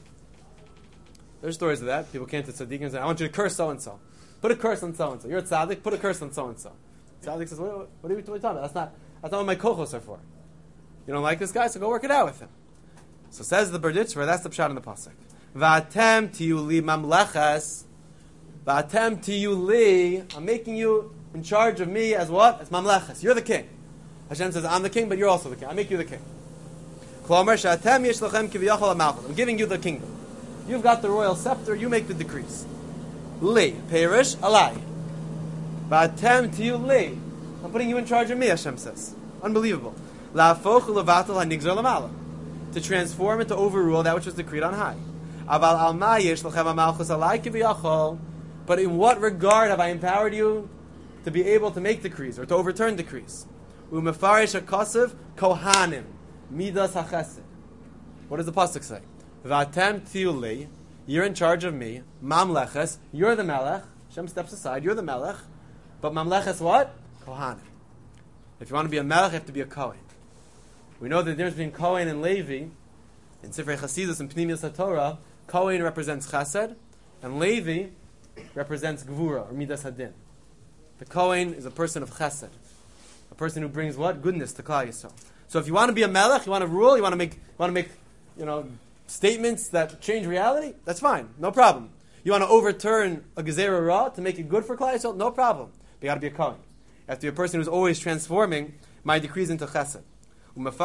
There's stories of that. People came to tzaddikim and say, I want you to curse so-and-so. Put a curse on so-and-so. You're a tzaddik, put a curse on so-and-so. Tzaddik says, what, what, what are you talking about? That's not, that's not what my kochos are for. You don't like this guy, so go work it out with him. So says the Berditcher, that's the pshat in the pasuk. V'atem tiyu li mamleches. V'atem tiyu li. I'm making you in charge of me as what? As mamleches. You're the king. Hashem says, I'm the king, but you're also the king. I make you the king. Klomer she'atem yesh lachem kiviyachol ha'malchus. I'm giving you the kingdom. You've got the royal scepter. You make the decrees. Li perish alai. V'atem tiyu li. I'm putting you in charge of me. Hashem says. Unbelievable. La'afoch u'levatel ha'nigzor l'mala. To transform and to overrule that which was decreed on high. Aval al ma yesh lachem ha'malchus alai kiviyachol. But in what regard have I empowered you to be able to make decrees or to overturn decrees? U'mefarish ha'kosev kohanim midas ha'chesed. What does the pasuk say? V'atem tiyu li. You're in charge of me. Mamleches. You're the melech. Hashem steps aside. You're the melech. But mamleches what? Kohanim. If you want to be a melech, you have to be a kohen. We know the difference between Kohen and Levi. In Sifrei Chasidus and Pnimius HaTorah, Kohen represents Chesed, and Levi represents Gvura, or Midas Hadin. The Kohen is a person of Chesed, a person who brings what? Goodness to Klal Yisrael. So if you want to be a Melech, you want to rule, you want to make, you want to make, you know, statements that change reality, that's fine, no problem. You want to overturn a Gezerah Ra to make it good for Klal Yisrael, no problem. But you got to be a Kohen. You have to be a person who's always transforming my decrees into Chesed. You want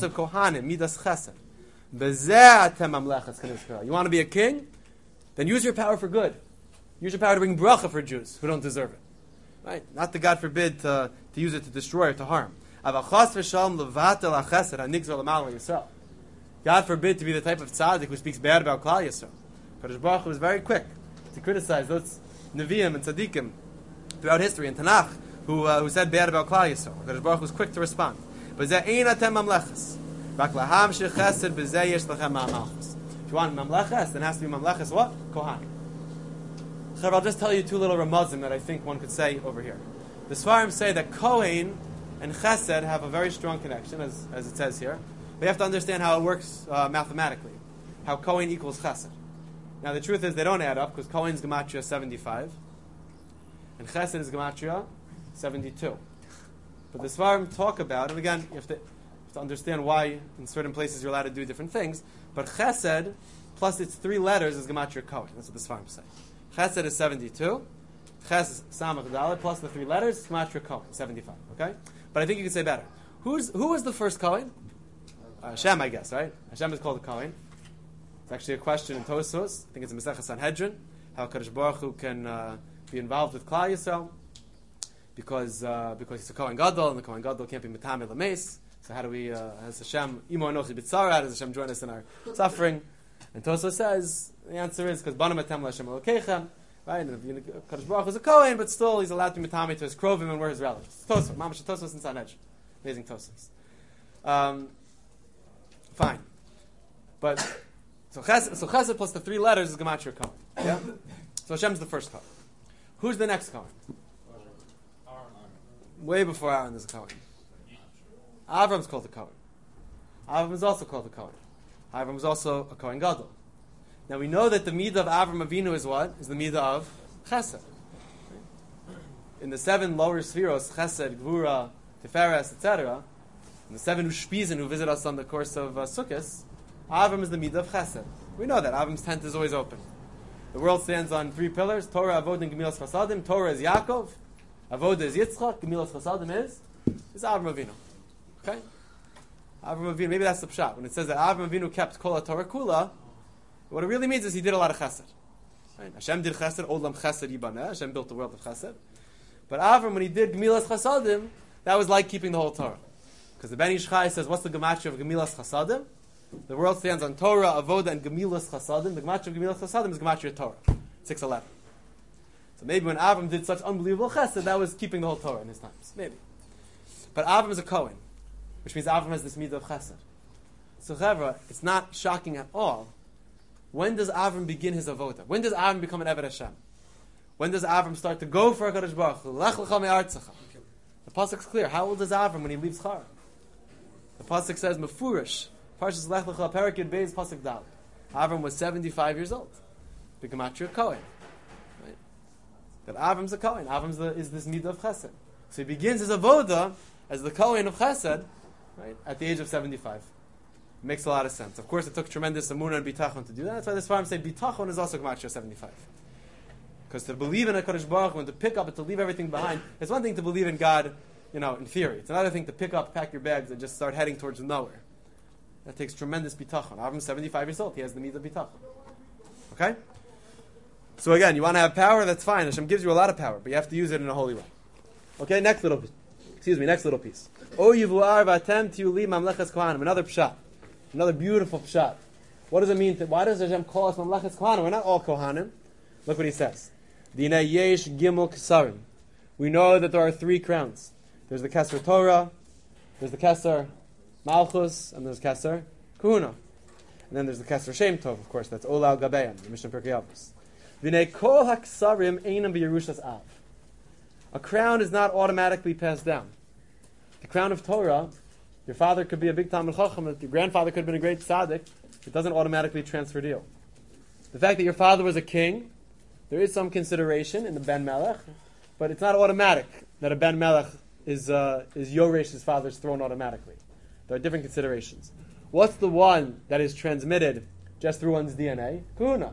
to be a king? Then use your power for good. Use your power to bring bracha for Jews who don't deserve it. Right? Not to, God forbid, to, to use it to destroy or to harm. God forbid to be the type of tzaddik who speaks bad about Klal Yisrael. Kadosh Baruch Hu was very quick to criticize those Nevi'im and tzaddikim throughout history in Tanakh who, uh, who said bad about Klal Yisrael. Kadosh Baruch Hu was quick to respond. If you want mamleches, then it has to be mamleches what? Kohanim. I'll just tell you two little ramazim that I think one could say over here. The Sfarim say that Kohen and Chesed have a very strong connection, as, as it says here. We have to understand how it works uh, mathematically, how Kohen equals Chesed. Now the truth is they don't add up, because Kohen's gematria seventy-five, and Chesed is gematria seventy-two. But the Svarim talk about, and again, you have, to, you have to understand why in certain places you're allowed to do different things, but Chesed plus its three letters is Gematria Kohen. That's what the Svarim say. Chesed is seventy-two, Ches Samach Dalet plus the three letters is Gematria Kohen, seventy-five. Okay? But I think you can say better. Who's, who was the first Kohen? Uh, Hashem, I guess, right? Hashem is called a Kohen. It's actually a question in Tosfos. I think it's in Masechah Sanhedrin, how Kadosh Baruch Hu can uh, be involved with Klal Yisrael. Because uh, because he's a Kohen Gadol, and the Kohen Gadol can't be Metame Lameis. So how do we, uh, has Hashem, Imo Anochi B'tzara, how does Hashem join us in our suffering? And Tosfos says, the answer is, because Bana Matem L'Hashem Elokeichem, right? And you know, Kadosh Baruch Hu is a Kohen, but still he's allowed to be Metame to his Krovim, and we're his relatives. Tosfos, Mamash Tosfos and Sanhedrin. Amazing Tosfos. Um, fine. But, so Chesed, so Chesed plus the three letters is Gematria Kohen. Yeah? So Hashem's the first Kohen. Who's the next Kohen? Way before Aaron is a Kohen. Avram's called a Kohen. Avram is also called a Kohen. Avram is also a Kohen Gadol. Now we know that the midah of Avram Avinu is what? Is the midah of chesed. In the seven lower spheros, chesed, gvura, tiferes, et cetera, and the seven ushpizin who visit us on the course of uh, Sukkot, Avram is the midah of chesed. We know that. Avram's tent is always open. The world stands on three pillars: Torah, Avodah, and Gemilas Chasadim. Torah is Yaakov, Avodah is Yitzchak, Gemilas Chasadim is is Avram Avinu. Okay, Avram Avinu. Maybe that's the pshat when it says that Avram Avinu kept Kol Torah Kula. What it really means is he did a lot of chesed. Right? Hashem did chesed, Olam Chesed Yibaneh. Hashem built the world of chesed. But Avram, when he did Gemilas Chasadim, that was like keeping the whole Torah. Because the Ben Ish Chai says, what's the gematria of Gemilas Chasadim? The world stands on Torah, Avodah, and Gemilas Chasadim. The gematria of Gemilas Chasadim is gematria Torah, six eleven. So maybe when Avram did such unbelievable chesed, that was keeping the whole Torah in his times. Maybe. But Avram is a Kohen, which means Avram has this midah of chesed. So Chevra, it's not shocking at all. When does Avram begin his avodah? When does Avram become an Eved Hashem? When does Avram start to go for HaKadosh Baruch Hu? Lech lecha me'artzecha. The pasuk's clear. How old is Avram when he leaves Char? The pasuk says mefurish. Parshas Lech lecha Perek Yud Beis pasuk Dal. Avram was seventy-five years old. The gematria Kohen. Right? That Avram's a Kohen. Avram's the, is this midah of Chesed. So he begins his avodah as the Kohen of Chesed, right, at the age of seventy-five. Makes a lot of sense. Of course, it took tremendous amunah and bitachon to do that. That's why the Sfarim say bitachon is also gematria seventy-five. Because to believe in a Kadosh Baruch Hu and to pick up and to leave everything behind, it's one thing to believe in God, you know, in theory. It's another thing to pick up, pack your bags, and just start heading towards nowhere. That takes tremendous bitachon. Avram's seventy-five years old. He has the midah of bitachon. Okay? So again, you want to have power, that's fine. Hashem gives you a lot of power, but you have to use it in a holy way. Okay, next little piece. Excuse me, next little piece. O yivuar v'atem tiuli mamleches kohanim. Another pshat. Another beautiful pshat. What does it mean? To, why does Hashem call us mamleches kohanim? We're not all kohanim. Look what he says. Dina yesh gimel kesarim. We know that there are three crowns. There's the Keser Torah, there's the Keser Malchus, and there's Keser Kahuna. And then there's the Keser Shem Tov, of course. That's Ola al Gabeyan, the Mishnah Pirkei Avos. V'nei kol haksarim einam b'Yerushas Av. A crown is not automatically passed down. The crown of Torah, your father could be a big Talmid Chacham, your grandfather could have been a great tzaddik. It doesn't automatically transfer deal. The fact that your father was a king, there is some consideration in the Ben Melech, but it's not automatic that a Ben Melech is uh, is Yoresh, his father's throne automatically. There are different considerations. What's the one that is transmitted just through one's D N A? Kahuna.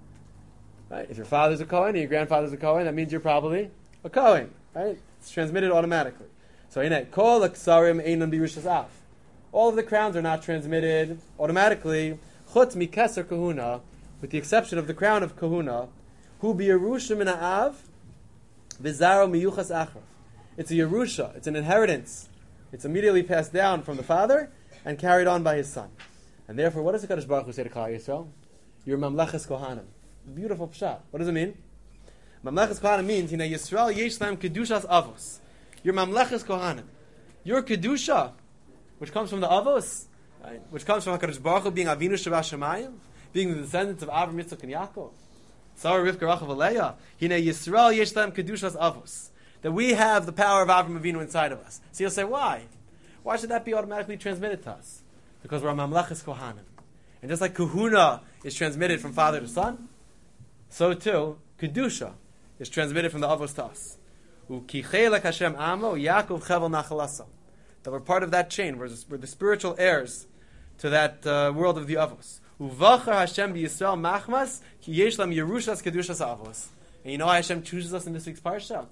Right? If your father's a Kohen and your grandfather's a Kohen, that means you're probably a Kohen. Right? It's transmitted automatically. So, kol aksarim einam b'Yerushas Av. All of the crowns are not transmitted automatically. Chutz mikeser kahuna, with the exception of the crown of kahuna, hu b'Yerusha min ha'av, v'zaro miyuchas achrav. It's a Yerusha. It's an inheritance. It's immediately passed down from the father and carried on by his son. And therefore, what does the Kadosh Baruch Hu say to Klal Yisrael? You're mamleches kohanim. Beautiful pshat. What does it mean? Mamleches kohanim means, Hina Yisrael yesh lahem kedushas avos. You're mamleches kohanim. Your kedusha, which comes from the avos, right? Which comes from HaKadosh Baruch Hu being Avinu Sheba Shemayim, being the descendants of Avraham, Yitzchak, and Yaakov. Sarah, Rivka, Rachel, and Leah. Hina Yisrael yesh lahem kedushas avos. That we have the power of Avraham Avinu inside of us. So you'll say, why? Why should that be automatically transmitted to us? Because we're mamleches kohanim. And just like kahuna is transmitted from father to son, so too, kedusha is transmitted from the avos to us. Hashem amo, Yaakov chevel nachalasa. That we're part of that chain. We're, we're the spiritual heirs to that uh, world of the avos. Uvachar Hashem b'Yisrael machmas ki yesh lam Yerushas kedushas avos. And you know why Hashem chooses us in this week's parsha?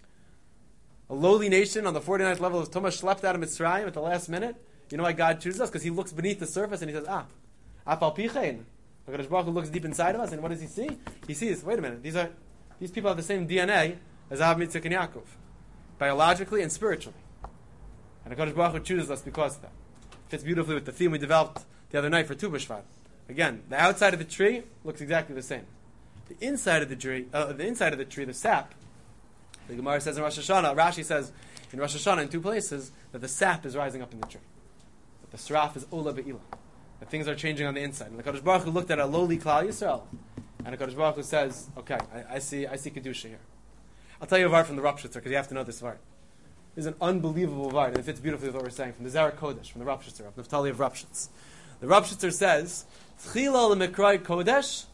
A lowly nation on the forty-ninth level of Tumah schlepped out of Mitzrayim at the last minute. You know why God chooses us? Because He looks beneath the surface and He says, ah, afal pichein. HaKadosh Baruch Hu looks deep inside of us, and what does He see? He sees, wait a minute, these are these people have the same D N A as Av, Yitzchak, and Yaakov, biologically and spiritually. And HaKadosh Baruch Hu chooses us because of that. Fits beautifully with the theme we developed the other night for Tu B'Shvat. Again, the outside of the tree looks exactly the same. The inside of the tree, uh, the inside of the tree, the sap. The Gemara says in Rosh Hashanah, Rashi says in Rosh Hashanah in two places that the sap is rising up in the tree. That the sraf is Ola Be'ila. That things are changing on the inside. And the Kadosh Baruch Hu looked at a lowly Klal Yisrael, and the Kadosh Baruch Hu says, okay, I, I see I see Kedusha here. I'll tell you a vart from the Rapshitzer, because you have to know this vart. This is an unbelievable vart, and it fits beautifully with what we're saying, from the Zara Kodesh, from the Rapshitzer, of Naftali of Rapshitz. The Rapshitzer says, Tchila l'mekrai Kodesh,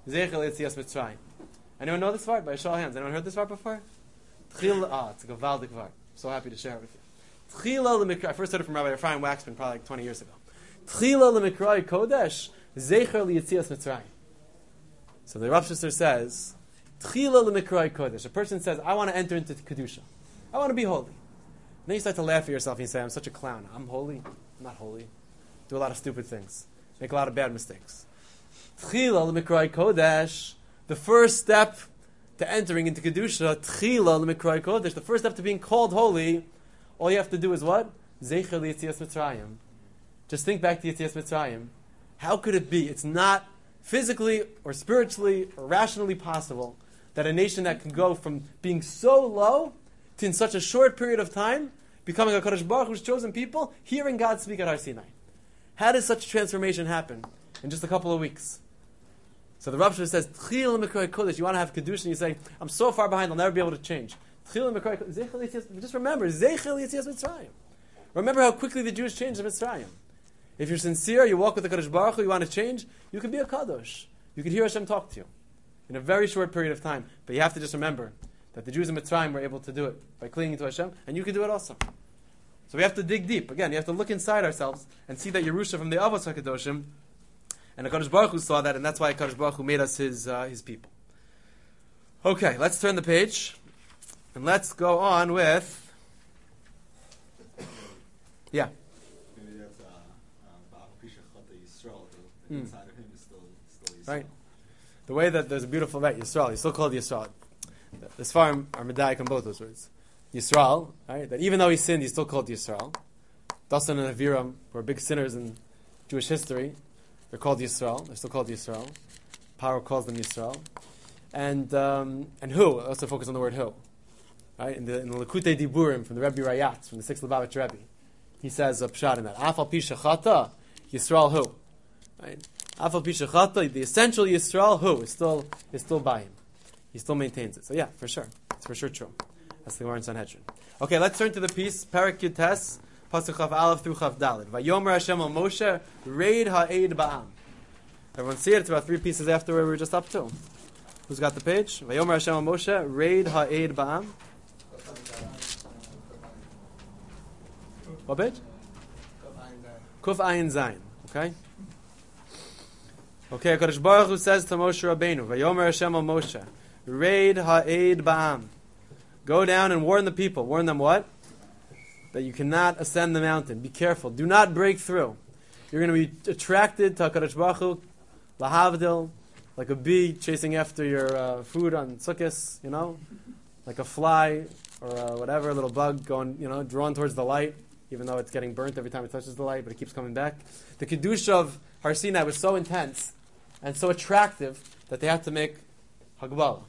Zeicher Yetzias Mitzrayim. Anyone know this part? By a show of hands. Anyone heard this part before? Tchila, ah, it's a gavaldik part. So happy to share it with you. Tchila l'mikra. I first heard it from Rabbi Ephraim Waxman probably like twenty years ago. Tchila l'mikra kodesh zeicher liyetzias Mitzrayim. So the Rav Shusser says, Tchila l'mikra kodesh. A person says, I want to enter into kedusha. I want to be holy. And then you start to laugh at yourself and you say, I'm such a clown. I'm holy. I'm not holy. Do a lot of stupid things. Make a lot of bad mistakes. Tchila l'mikra kodesh. The first step to entering into kedusha, tchila l'mikra kodesh. The first step to being called holy. All you have to do is what? Zeicher liyetzias Mitzrayim. Just think back to Yetzias Mitzrayim. How could it be? It's not physically or spiritually or rationally possible that a nation that can go from being so low to in such a short period of time becoming a Kadosh Baruch Hu's chosen people, hearing God speak at Har Sinai. How does such a transformation happen in just a couple of weeks? So the Rav Shlomo says, Tchil l'mikra kodesh. You want to have kedusha, and you say, I'm so far behind, I'll never be able to change. Tchil l'mikra kodesh. Just remember, Zeichel Yetzias Mitzrayim. Remember how quickly the Jews changed in Mitzrayim. If you're sincere, you walk with the Kadosh Baruch Hu, you want to change, you can be a Kadosh. You can hear Hashem talk to you in a very short period of time. But you have to just remember that the Jews in Mitzrayim were able to do it by clinging to Hashem, and you can do it also. So we have to dig deep. Again, you have to look inside ourselves and see that Yerusha from the Avos HaKadoshim, and the Kadosh Baruch Hu saw that, and that's why Kadosh Baruch Hu made us his uh, his people. Okay, let's turn the page, and let's go on with... Yeah. Maybe that's uh, Pisha Chata Yisrael. The Mm. inside of him is still, still Yisrael. Right. The way that there's a beautiful right, Yisrael, he's still called Yisrael. As far are medayik on both those words. Yisrael, right? That even though he sinned, he's still called Yisrael. Dasan and Aviram were big sinners in Jewish history. They're called Yisrael. They're still called Yisrael. Paro calls them Yisrael. And um, and who? Also focus on the word who. Right? In the, in the Likutei Diburim from the Rebbe Rayatz, from the sixth Lubavitch Rebbe, he says a pshat in that. Afal pi shechata, Yisrael who? Right? Afal pi shechata, the essential Yisrael who is still is still by him. He still maintains it. So yeah, for sure, it's for sure true. That's the Gemara in Sanhedrin. Okay, let's turn to the piece Parak Yud Tes, Pasuk Chaf Aleph through Chaf Daled. Vayomer Hashem al Moshe, Reid ha'ed ba'am. Everyone see it? It's about three pieces after where we were just up to. Who's got the page? Vayomer Hashem al Moshe, Reid ha'ed ba'am. What page? Kuf Ayin Zayin. Okay? Okay, HaKadosh Baruch Hu says to Moshe Rabbeinu, Vayomer Hashem al Moshe, Reid ha'ed ba'am. Go down and warn the people. Warn them what? That you cannot ascend the mountain. Be careful. Do not break through. You're going to be attracted to HaKadosh Baruch Hu, lahavdil, like a bee chasing after your uh, food on Sukkot, you know? Like a fly or uh, whatever, a little bug going, you know, drawn towards the light, even though it's getting burnt every time it touches the light, but it keeps coming back. The Kedusha of Har Sinai was so intense and so attractive that they had to make Hagbala.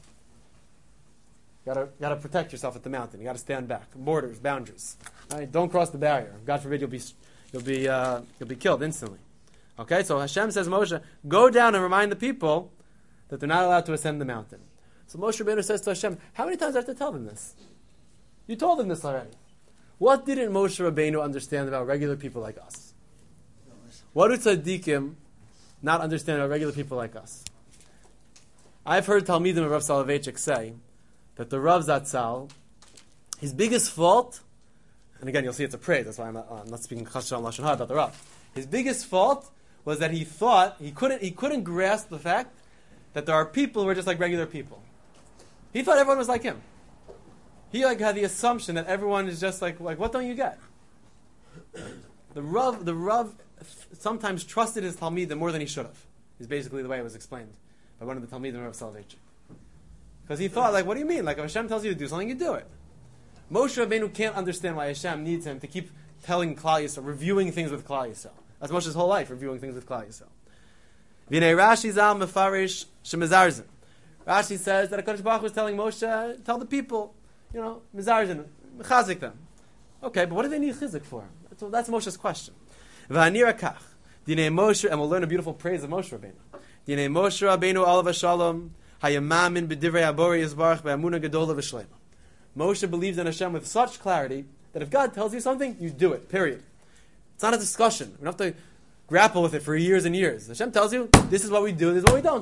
You gotta, gotta protect yourself at the mountain. You gotta stand back. Borders, boundaries. Right? Don't cross the barrier. God forbid you'll be, you'll be, uh, you'll be killed instantly. Okay, so Hashem says, Moshe, go down and remind the people that they're not allowed to ascend the mountain. So Moshe Rabbeinu says to Hashem, how many times do I have to tell them this? You told them this already. What didn't Moshe Rabbeinu understand about regular people like us? What do tzaddikim not understand about regular people like us? I've heard Talmidim of Rav Soloveitchik say that the Rav Zatzal, his biggest fault, and again you'll see it's a praise, that's why I'm not, uh, I'm not speaking Chashav Lashon Hara about the Rav. His biggest fault was that he thought, he couldn't, he couldn't grasp the fact that there are people who are just like regular people. He thought everyone was like him. He like had the assumption that everyone is just like, like what don't you get? The Rav, the Rav sometimes trusted his Talmidim more than he should have, is basically the way it was explained by one of the Talmidim of Rav Soloveitchik. Because he thought, like, what do you mean? Like, if Hashem tells you to do something, you do it. Moshe Rabbeinu can't understand why Hashem needs him to keep telling Klal Yisrael, reviewing things with Klal Yisrael. That's Moshe's whole life, reviewing things with Klal Yisrael. V'nei Rashi zal mefarish shemizarzin. Rashi says that HaKadosh Baruch Hu was telling Moshe, tell the people, you know, mizarzin, mechazik them. Okay, but what do they need chizik for? That's, that's Moshe's question. V'hanira kach. Dinei Moshe, and we'll learn a beautiful praise of Moshe Rabbeinu. Dinei Moshe Rabbeinu alav shalom. Hayamamin b'divrei Abori Yisbarach be'amuna gedola v'shleima. Moshe believes in Hashem with such clarity that if God tells you something, you do it, period. It's not a discussion. We don't have to grapple with it for years and years. Hashem tells you, this is what we do, this is what we don't do.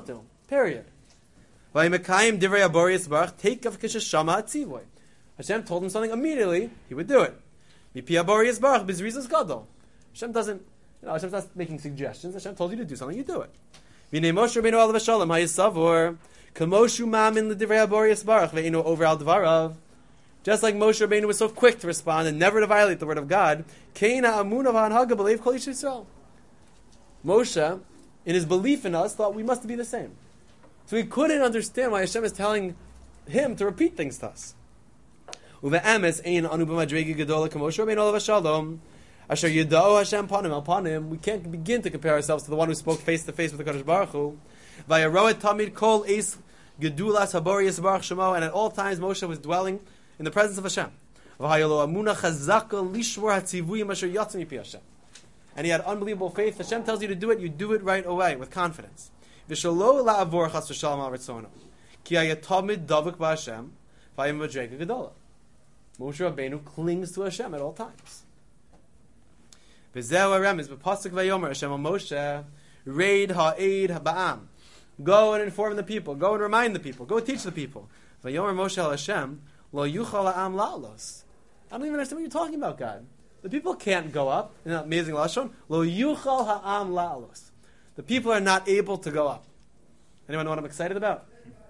Period. Vayimekayim divrei Abori Yisbarach teikav kishashama atzivoy. Hashem told him something immediately, he would do it. Mipi Abori Yisbarach bizrizas gadol. Hashem doesn't, you know, Hashem's not making suggestions. Hashem told you to do something, you do it. V'nei Moshe Rabbeinu alav hashalom hayisavor kamoshu mamin l'divrei Abori Yisbarach ve'inu over al dvarav. Just like Moshe Rabbeinu was so quick to respond and never to violate the word of God, Keina amunav hanhaga believe kol Yisrael Yisrael. Moshe, in his belief in us, thought we must be the same. So he couldn't understand why Hashem is telling him to repeat things to us. Uve'emes ein anu b'madregi gedola k'Moshe Rabbeinu olav hashalom asher yidao Hashem panim el panim. We can't begin to compare ourselves to the one who spoke face to face with the Kadosh Baruch Hu. Vayaroet tamid kol eis gedulas habori yisbarach shemo. And at all times Moshe was dwelling in the presence of Hashem. V'hayalo amuna chazaka lishmor hatzivuyim asher yatzim mipi Hashem. And he had unbelievable faith. Hashem tells you to do it, you do it right away with confidence. V'shalo la'avor chas v'shalom al ritzono. Ki hayatamid davuk b'Hashem v'ayim v'drega gedola. Moshe Rabbeinu clings to Hashem at all times. V'zeu harem is b'pasuk v'yomer Hashem al Moshe reid ha'eid ha'ba'am. Go and inform the people. Go and remind the people. Go teach the people. V'yomer Moshe al Hashem lo yuchal ha'am la'alos. I don't even understand what you're talking about, God. The people can't go up. Isn't that amazing lashon? Lo yuchal ha'am la'alos. The people are not able to go up. Anyone know what I'm excited about?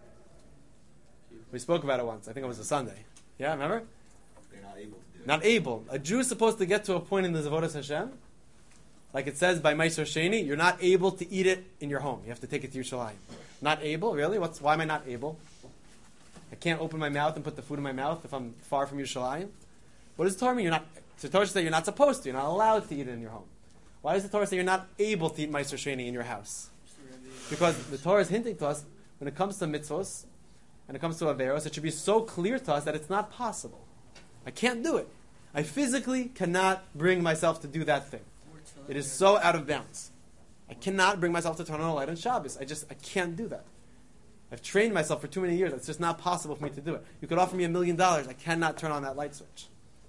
We spoke about it once. I think it was a Sunday. Yeah, remember? They're not able to do it. Not able. A Jew is supposed to get to a point in the Zavodas Hashem, like it says by Meiser Sheni, you're not able to eat it in your home. You have to take it to Yerushalayim. Not able? Really? What's, why am I not able? I can't open my mouth and put the food in my mouth if I'm far from Yerushalayim. What does the Torah mean? You're not, the Torah says you're not supposed to. You're not allowed to eat it in your home. Why does the Torah say you're not able to eat Meiser Sheni in your house? Because the Torah is hinting to us, when it comes to mitzvos, and it comes to averos, it should be so clear to us that it's not possible. I can't do it. I physically cannot bring myself to do that thing. It is so out of bounds. I cannot bring myself to turn on a light on Shabbos. I just, I can't do that. I've trained myself for too many years. It's just not possible for me to do it. You could offer me a million dollars. I cannot turn on that light switch.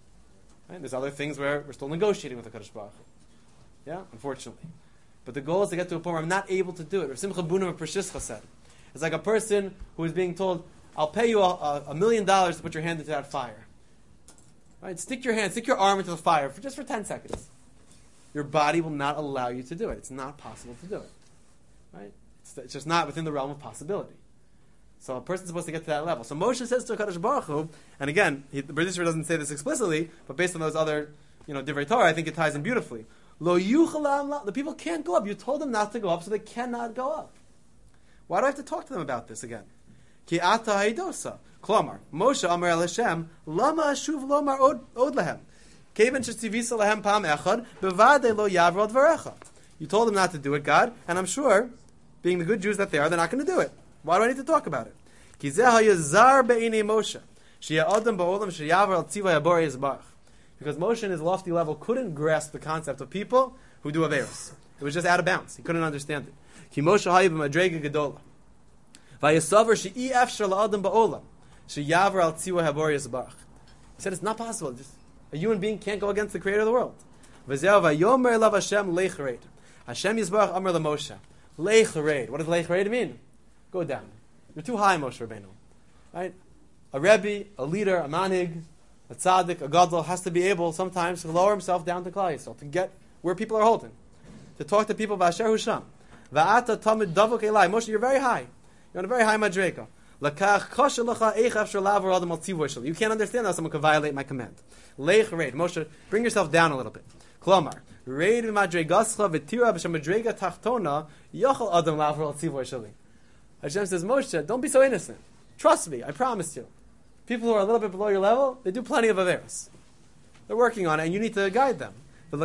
Right? There's other things where we're still negotiating with the Kadosh Baruch Hu. Yeah, unfortunately. But the goal is to get to a point where I'm not able to do it. Rav Simcha Bunim of Pershischa said, it's like a person who is being told, I'll pay you a, a, a million dollars to put your hand into that fire. Right? Stick your hand, stick your arm into the fire for just for ten seconds. Your body will not allow you to do it. It's not possible to do it. Right? It's, it's just not within the realm of possibility. So a person's supposed to get to that level. So Moshe says to Kadosh Baruch Hu, and again, he, the British doesn't say this explicitly, but based on those other, you know, Divrei Torah, I think it ties in beautifully. Lo yuchalam, the people can't go up. You told them not to go up, so they cannot go up. Why do I have to talk to them about this again? Ki ata haidosa. Klomar. Moshe Amar El Hashem, lama ashuv lomar od, od lehem. Kevan shetzivisa lehem pam echad, bevade lo yavrod varecha. You told them not to do it, God, and I'm sure, being the good Jews that they are, they're not going to do it. Why do I need to talk about it? Ki zeh hayazar be'inei Moshe. Shia adam ba'olam sheyavar al tzivay abor yizbarach. Because Moshe in his lofty level couldn't grasp the concept of people who do Averos. It was just out of bounds. He couldn't understand it. Ki Moshe hayi b'madrega gedola. Vayasavar she'i efshar la'adam ba'olam. Sheyavar al tzivay abor yizbarach. He said it's not possible. Just, a human being can't go against the creator of the world. V'zeh vayomer elav Hashem leichared. Hashem yizbarach amar LaMoshe. Leichared. What does leichared mean? Go down. You're too high, Moshe Rabbeinu. Right? A Rebbe, a leader, a manig, a tzaddik, a gadol has to be able sometimes to lower himself down to Klal Yisrael, to get where people are holding, to talk to people about Asher Husham. Va'ata tamid davuk elai. Moshe, you're very high. You're on a very high madrega. Lakach kasha lacha eich afshar lavar adam al tzivur shel. You can't understand how someone can violate my command. Leich reid. Moshe, bring yourself down a little bit. Klomar. Reid v'madregascha v'tira b'shem madrega tachtona yochel adam lavar al tzivur sheli. Hashem says, Moshe, don't be so innocent. Trust me, I promise you. People who are a little bit below your level, they do plenty of averos. They're working on it, and you need to guide them.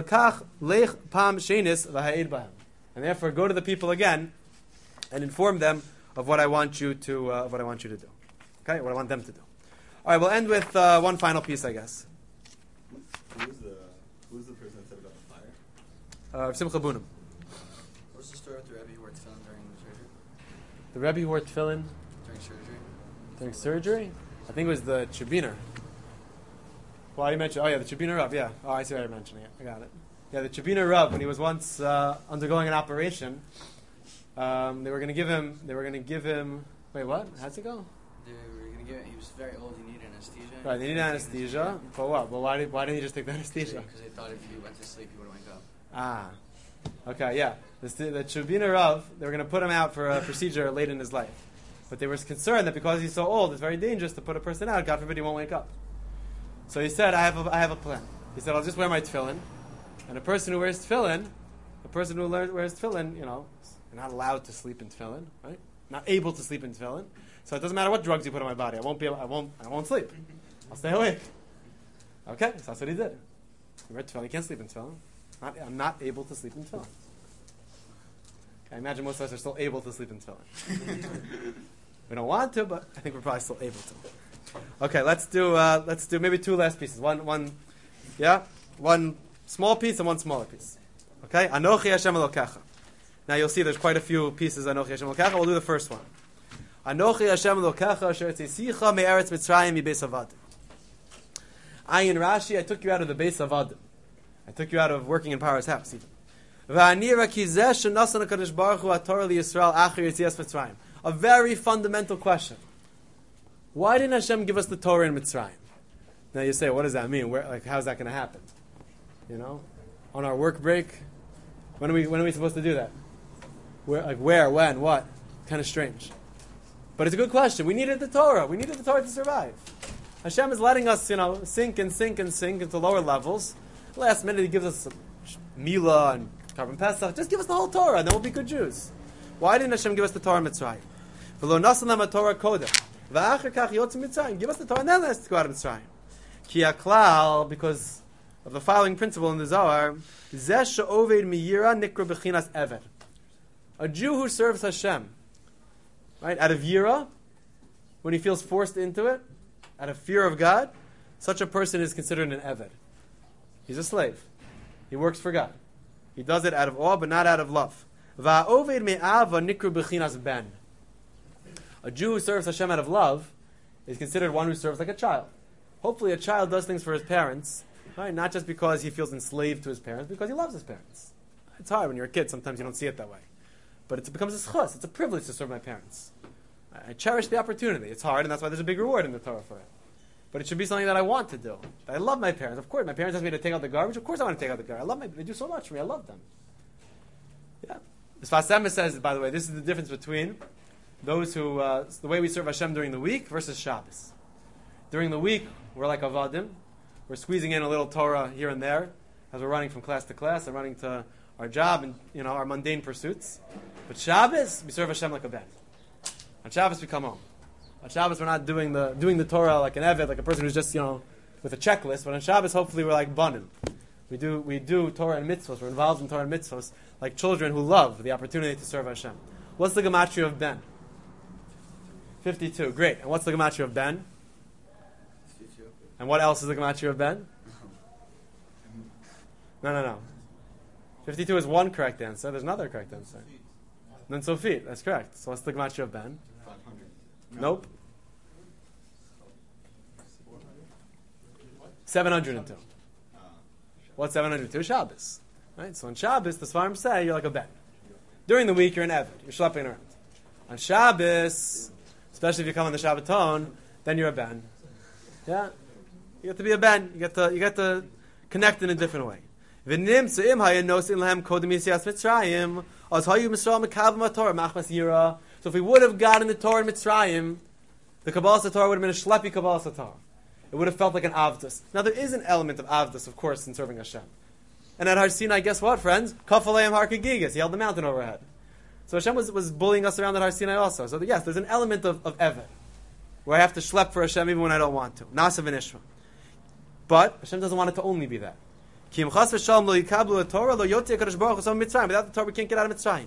And therefore, go to the people again and inform them of what I want you to uh, what I want you to do. Okay, what I want them to do. All right, we'll end with uh, one final piece, I guess. Who's the Who's the person that said about the fire? Uh, Simcha Bunim. What's the story with the Rebbe who wore tefillin during surgery? The Rebbe who wore tefillin During surgery? during surgery. I think it was the Chibiner. Well, you mentioned, oh yeah, the Chibiner Rav, yeah. Oh, I see why you're mentioning it. I got it. Yeah, the Chibiner Rav, when he was once uh, undergoing an operation, Um, they were going to give him. They were going to give him. Wait, what? How's it go? They were gonna give it. He was very old. He needed anesthesia. Right, they needed anesthesia. But what? But why did why didn't he just take the anesthesia? Because they thought if he went to sleep, he would wake up. Ah, okay, yeah. The, the Chubina Rav, they were going to put him out for a procedure late in his life. But they were concerned that because he's so old, it's very dangerous to put a person out. God forbid he won't wake up. So he said, I have a, I have a plan. He said, I'll just wear my tefillin. And a person who wears tefillin, a person who learns, wears tefillin, you know, you're not allowed to sleep in tefillin, right? Not able to sleep in tefillin. So it doesn't matter what drugs you put in my body. I won't be able, I won't, I won't sleep. I'll stay awake. Okay, so that's what he did. He wear tefillin. He can't sleep in tefillin. Not, I'm not able to sleep in tefillin. Okay, I imagine most of us are still able to sleep in tefillin. We don't want to, but I think we're probably still able to. Okay, let's do uh, let's do maybe two last pieces. One one, yeah, one small piece and one smaller piece. Okay, Anochi Hashem Elokecha. Now you'll see there's quite a few pieces. Anochi Hashem Elokecha. We'll do the first one. Anochi Hashem Elokecha Asher Tzisicha Me'eretz Mitzrayim Mibeis Avadim. Ayin Rashi, I took you out of the Beis Avadim. I took you out of working in Paro's house. Even. A very fundamental question. Why didn't Hashem give us the Torah in Mitzrayim? Now you say, what does that mean? Where, like, how's that going to happen? You know, on our work break, when are we when are we supposed to do that? Where, like, where, when, what? Kind of strange. But it's a good question. We needed the Torah. We needed the Torah to survive. Hashem is letting us, you know, sink and sink and sink into lower levels. Last minute, He gives us Milah and Karban Pesach. Just give us the whole Torah, and then we'll be good Jews. Why didn't Hashem give us the Torah in Mitzrayim? V'lo nasan lam Torah kodem. V'achar kach yotzim Mitzrayim. Give us the Torah, and then let's go out of Mitzrayim. Ki aklal, because of the following principle in the Zohar, Zeh she'oved miyira nikra b'chinas eved. A Jew who serves Hashem, right, out of yira, when he feels forced into it, out of fear of God, such a person is considered an eved. He's a slave. He works for God. He does it out of awe, but not out of love. Va'oved me'ava nikru b'chinas ben. A Jew who serves Hashem out of love is considered one who serves like a child. Hopefully a child does things for his parents, right? Not just because he feels enslaved to his parents, because he loves his parents. It's hard when you're a kid. Sometimes you don't see it that way. But it becomes a schus. It's a privilege to serve my parents. I cherish the opportunity. It's hard, and that's why there's a big reward in the Torah for it. But it should be something that I want to do. I love my parents. Of course, my parents ask me to take out the garbage. Of course I want to take out the garbage. I love my, they do so much for me. I love them. Yeah. The Sfas Emes says, by the way, this is the difference between those who, uh, the way we serve Hashem during the week versus Shabbos. During the week, we're like Avadim. We're squeezing in a little Torah here and there as we're running from class to class and running to our job and, you know, our mundane pursuits. But Shabbos, we serve Hashem like a bed. On Shabbos, we come home. On Shabbos, we're not doing the doing the Torah like an Eved, like a person who's just, you know, with a checklist. But on Shabbos, hopefully, we're like Banim. We do we do Torah and mitzvos. We're involved in Torah and mitzvos, like children who love the opportunity to serve Hashem. What's the gematria of Ben? fifty-two. Great. And what's the gematria of Ben? And what else is the gematria of Ben? No, no, no. fifty-two is one correct answer. There's another correct answer. Nun Sofit. That's correct. So what's the gematria of Ben? five hundred. Nope. seven hundred two. What's seven hundred two? Shabbos. Right? So on Shabbos, the Sfarim say you're like a Ben. During the week, you're an Eved. You're schlepping around. On Shabbos, especially if you come on the Shabbaton, then you're a Ben. Yeah? You get to be a Ben. You get to, you get to connect in a different way. So if we would have gotten the Torah in Mitzrayim, the Kabbalah Torah would have been a shleppy Kabbalah Torah. It would have felt like an avdus. Now there is an element of avdus, of course, in serving Hashem. And at Har Sinai, guess what, friends? Kafaleim Har Kagigas. He held the mountain overhead. So Hashem was, was bullying us around at Har Sinai also. So yes, there's an element of, of Eved, where I have to schlep for Hashem even when I don't want to. Nasa v'nishma. But Hashem doesn't want it to only be that. Without the Torah, we can't get out of Mitzrayim.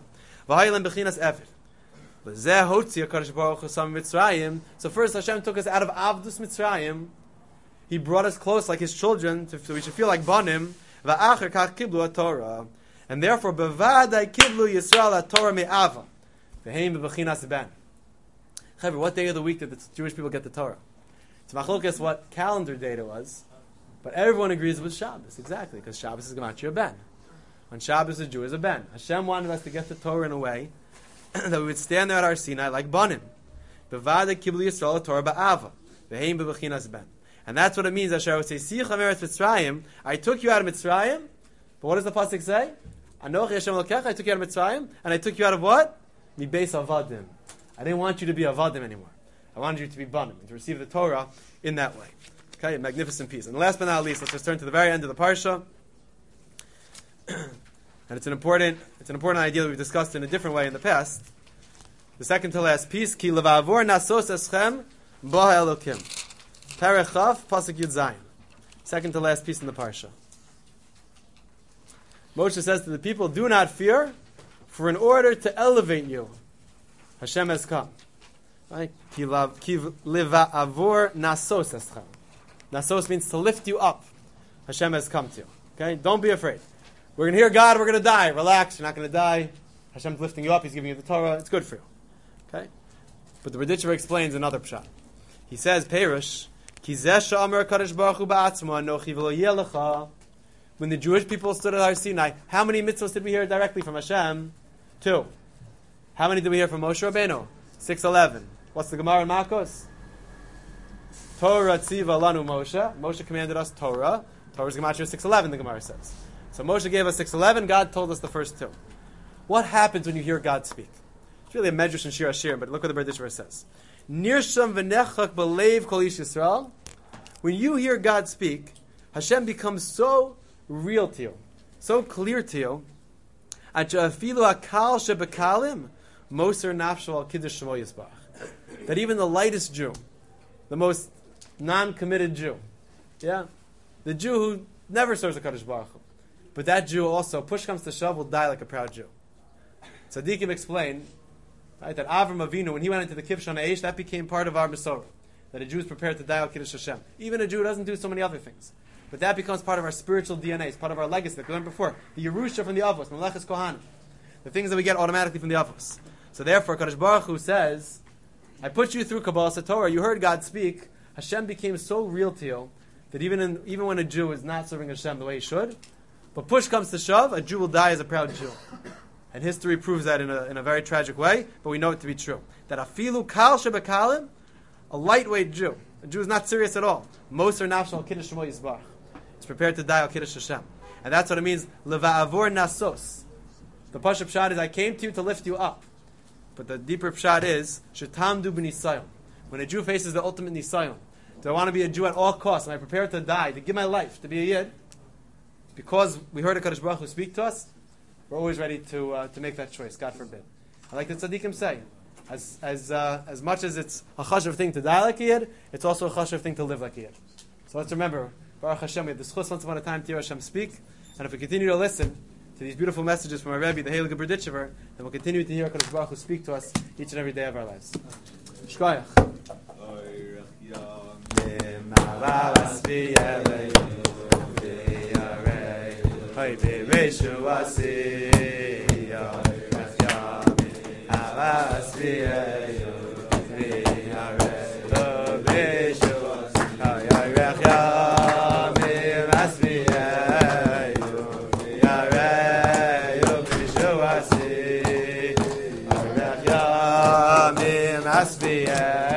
So first Hashem took us out of Avdus Mitzrayim. He brought us close like His children, to, so we should feel like Banim. And therefore, Bevadai Kiblu Yisrael Torah Me'ava. V'heim b'bechinas ben. Chaver, what day of the week did the Jewish people get the Torah? It's machlokas what calendar date it was. But everyone agrees it was Shabbos, exactly, because Shabbos is Gematria Ben. On Shabbos, a Jew is a Ben. Hashem wanted us to get the Torah in a way that we would stand there at our Sinai like Banim. Bevada kiblu Yisrael Torah ba'ava. Veheim bebechinas ben. And that's what it means. Asher would say, Sicha meretz Mitzrayim. I took you out of Mitzrayim. But what does the pasuk say? Anochi Hashem Elokecha. I took you out of Mitzrayim, and I took you out of what? Mi beis avadim. I didn't want you to be avadim anymore. I wanted you to be banim and to receive the Torah in that way. Okay, a magnificent piece. And last but not least, let's just turn to the very end of the parsha. And it's an important, it's an important idea that we've discussed in a different way in the past. The second to last piece, Ki levavor nasos eschem ba elokim. Perech Chaf, pasuk Yud Zayin. Second to last piece in the parsha. Moshe says to the people, do not fear, for in order to elevate you, Hashem has come. Right? Ki levavor nasos eschem. Nasos means to lift you up. Hashem has come to you. Okay? Don't be afraid. We're going to hear God, we're going to die. Relax, you're not going to die. Hashem's lifting you up, He's giving you the Torah. It's good for you. Okay? But the Berditcher explains another pshat. He says, Perush, Ki zeh she'amar HaKadosh Baruch Hu ba'atzmo anochi v'lo yeh lecha. When the Jewish people stood at Har Sinai, how many mitzvahs did we hear directly from Hashem? Two. How many did we hear from Moshe Rabbeinu? Six eleven. What's the Gemara in Makos? Torah tziva lanu Moshe. Moshe commanded us Torah. Torah's Gematria six eleven, the Gemara says. So Moshe gave us six eleven, God told us the first two. What happens when you hear God speak? It's really a medrash in Shir HaShirim, but look what the Berditcher says. Nirsham v'nechak b'leiv kol ish Yisrael. When you hear God speak, Hashem becomes so real to you, so clear to you, that even the lightest Jew, the most non-committed Jew, yeah, the Jew who never serves the Kadosh Baruch Hu, but that Jew also, push comes to shove, will die like a proud Jew. Tzaddikim explain, right, that Avram Avinu, when he went into the Kivshon Eish, that became part of our Masorah, that a Jew is prepared to die al Kiddush Hashem. Even a Jew doesn't do so many other things. But that becomes part of our spiritual D N A. It's part of our legacy. Like we learned before. The Yerusha from the Avos, Meleches Kohanim. The things that we get automatically from the Avos. So therefore, Kadosh Baruch Hu says, I put you through Kabbalah Satorah. You heard God speak. Hashem became so real to you that even in, even when a Jew is not serving Hashem the way he should, but push comes to shove, a Jew will die as a proud Jew. And history proves that in a, in a very tragic way, but we know it to be true. That afilu kal shebekalim, a lightweight Jew, a Jew is not serious at all. Moser nafshal kiddush shemo yisbarach. It's prepared to die al Kiddush Hashem. And that's what it means, leva'avor nasos. The Pashup Pshat is, I came to you to lift you up. But the deeper Pshat is, shetamdu b'nisayim. When a Jew faces the ultimate nisayim, do I want to be a Jew at all costs? Am I prepared to die, to give my life, to be a Yid? Because we heard a Kadosh Baruch Hu speak to us, we're always ready to uh, to make that choice, God forbid. I like the tzaddikim say, as as uh, as much as it's a chashuv thing to die like a Yid, it's also a chashuv thing to live like a Yid. So let's remember, Baruch Hashem, we have the schus once upon a time to hear Hashem speak, and if we continue to listen to these beautiful messages from our Rebbe, the Heilige Berditcher, then we'll continue to hear HaKadosh Baruch Hu speak to us each and every day of our lives. Shkoyach. Asviya